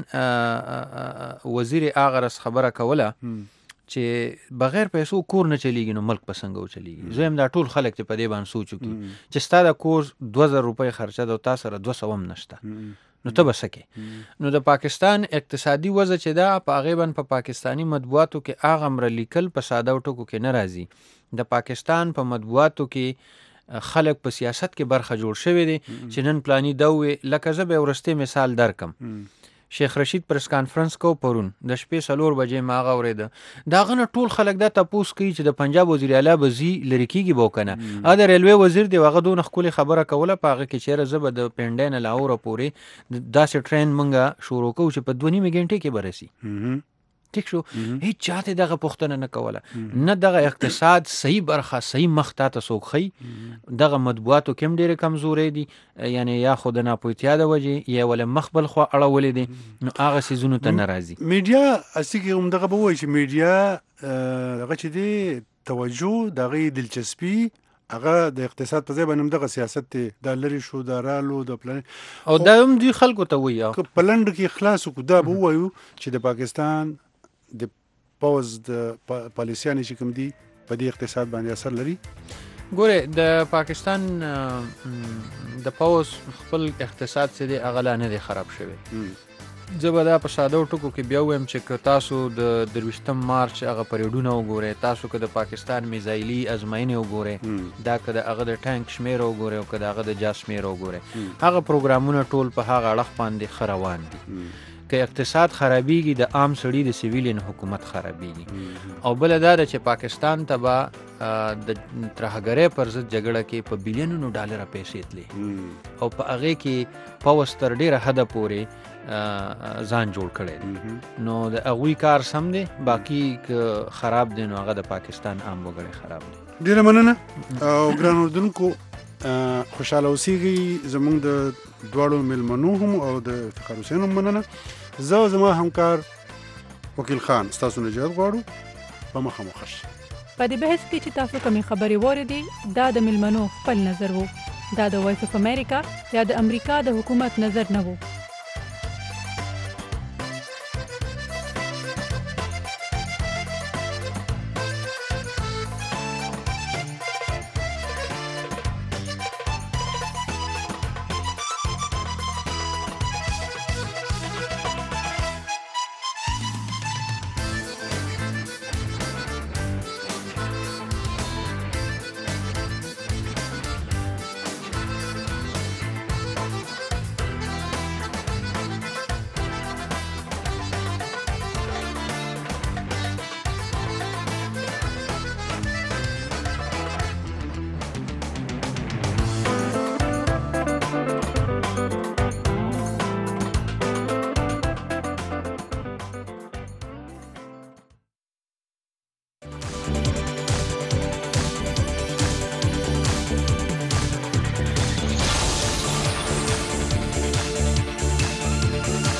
وزیر هغه رس خبره کوله چې بغیر پیسو کور نه چلیږي نو ملک به څنګه وچلیږي زه هم دا ټول خلک چې په دې باندې سوچ وکړي چې ستا د کور 2000 روپۍ خرچه ده او تا سره 200 هم نشته نو ته به څه کې نو د پاکستان اقتصادي وضع چې ده په هغې باندې په پاکستاني مطبوعاتو کې هغه امره لیکل په ساده ټکو کې نه راځي د پاکستان په مطبوعاتو کې خلک په سیاست کې برخه جوړ شوی دی چې نن پلانی دا وې لکه زه به یو وروستی مثال درکم شیخ رشید پریس کانفرنس کو پرون د شپې 4 بجې ما هغه اورېده د هغه نه ټول خلک دا تپوس کوي چې د پنجاب وزیر اعلی به ځي لرې کېږي به وکنه د ریلوې وزیر دی هغه دونه ښکلې خبره کوله په هغه کې چېرې زه به د پنډۍ نه لاهوره پورې داسې ټرین مونږ شروع کوو چې په 2 نیمې غنټې کې به رسي ټیک شو هیڅ چاته دغه پوښتنه نه کوله نه دغه اقتصاد صحیح برخه صحیح مخ ته څوک ښیي دغه مطبوعاتو کې هم ډېرې کمزورۍ دي یعنی یا خو د ناپوهتیا د وجې یا ولې مخ بل خوا اړولې دي نو هغه څیزونو ته نه راځي میډیا اصلي کې همدغه به وایي چې میډیا هغه چې دی توجه د هغې دلچسپي هغه د اقتصاد په ځای باندې دغه سیاست دی دا لرې شو دا رالو د پلان او دا هم دوی خلکو ته وایي که په لنډ کې خلاص وکړو دا به ووایو چې د پاکستان د پوز د پالیسیانې چې کوم دي په دې اقتصاد باندې اثر لري ګوره د پاکستان د پوز خپل اقتصاد چې دی هغه لا نه دی خراب شوی زه به دا په ساده ټکو کې بیا ووایم چې که تاسو د 23 مارچ هغه پریډونه وګورئ تاسو که د پاکستان میزایلي ازموینې وګورئ دا که د هغه د ټانک شمېره وګورئ او که د هغه د جا شمېره وګورئ هغه پروګرامونه ټول په هغه اړخ باندې ښه روان دي که اقتصاد خرابېږي د عام سړي د سیویلین حکومت خرابېږي او بله دا ده چې پاکستان ته به د ترهګرۍ پر ضد جګړه کې په بلیونونو ډالره پیسې تلې او په هغې کې پوځ تر ډېره حده پورې ځان جوړ کړی دی نو د هغوی کار سم دی باقي که خراب دی نو هغه د پاکستان عام وګړی خراب دی ډېره مننه او ګران اردونکو خوشحاله اوسیږئ زموږ د دواړو میلمنو هم او د افتخار حسین هم مننه زه او زما همکار وکیل خان ستاسو نجات غواړو په مخه مو ښه شي په دې بحث کې چې تاسو کومې خبرې واورېدې دا د میلمنو خپل نظر و دا د وایس اف امریکا یا د امریکا د حکومت نظر نه و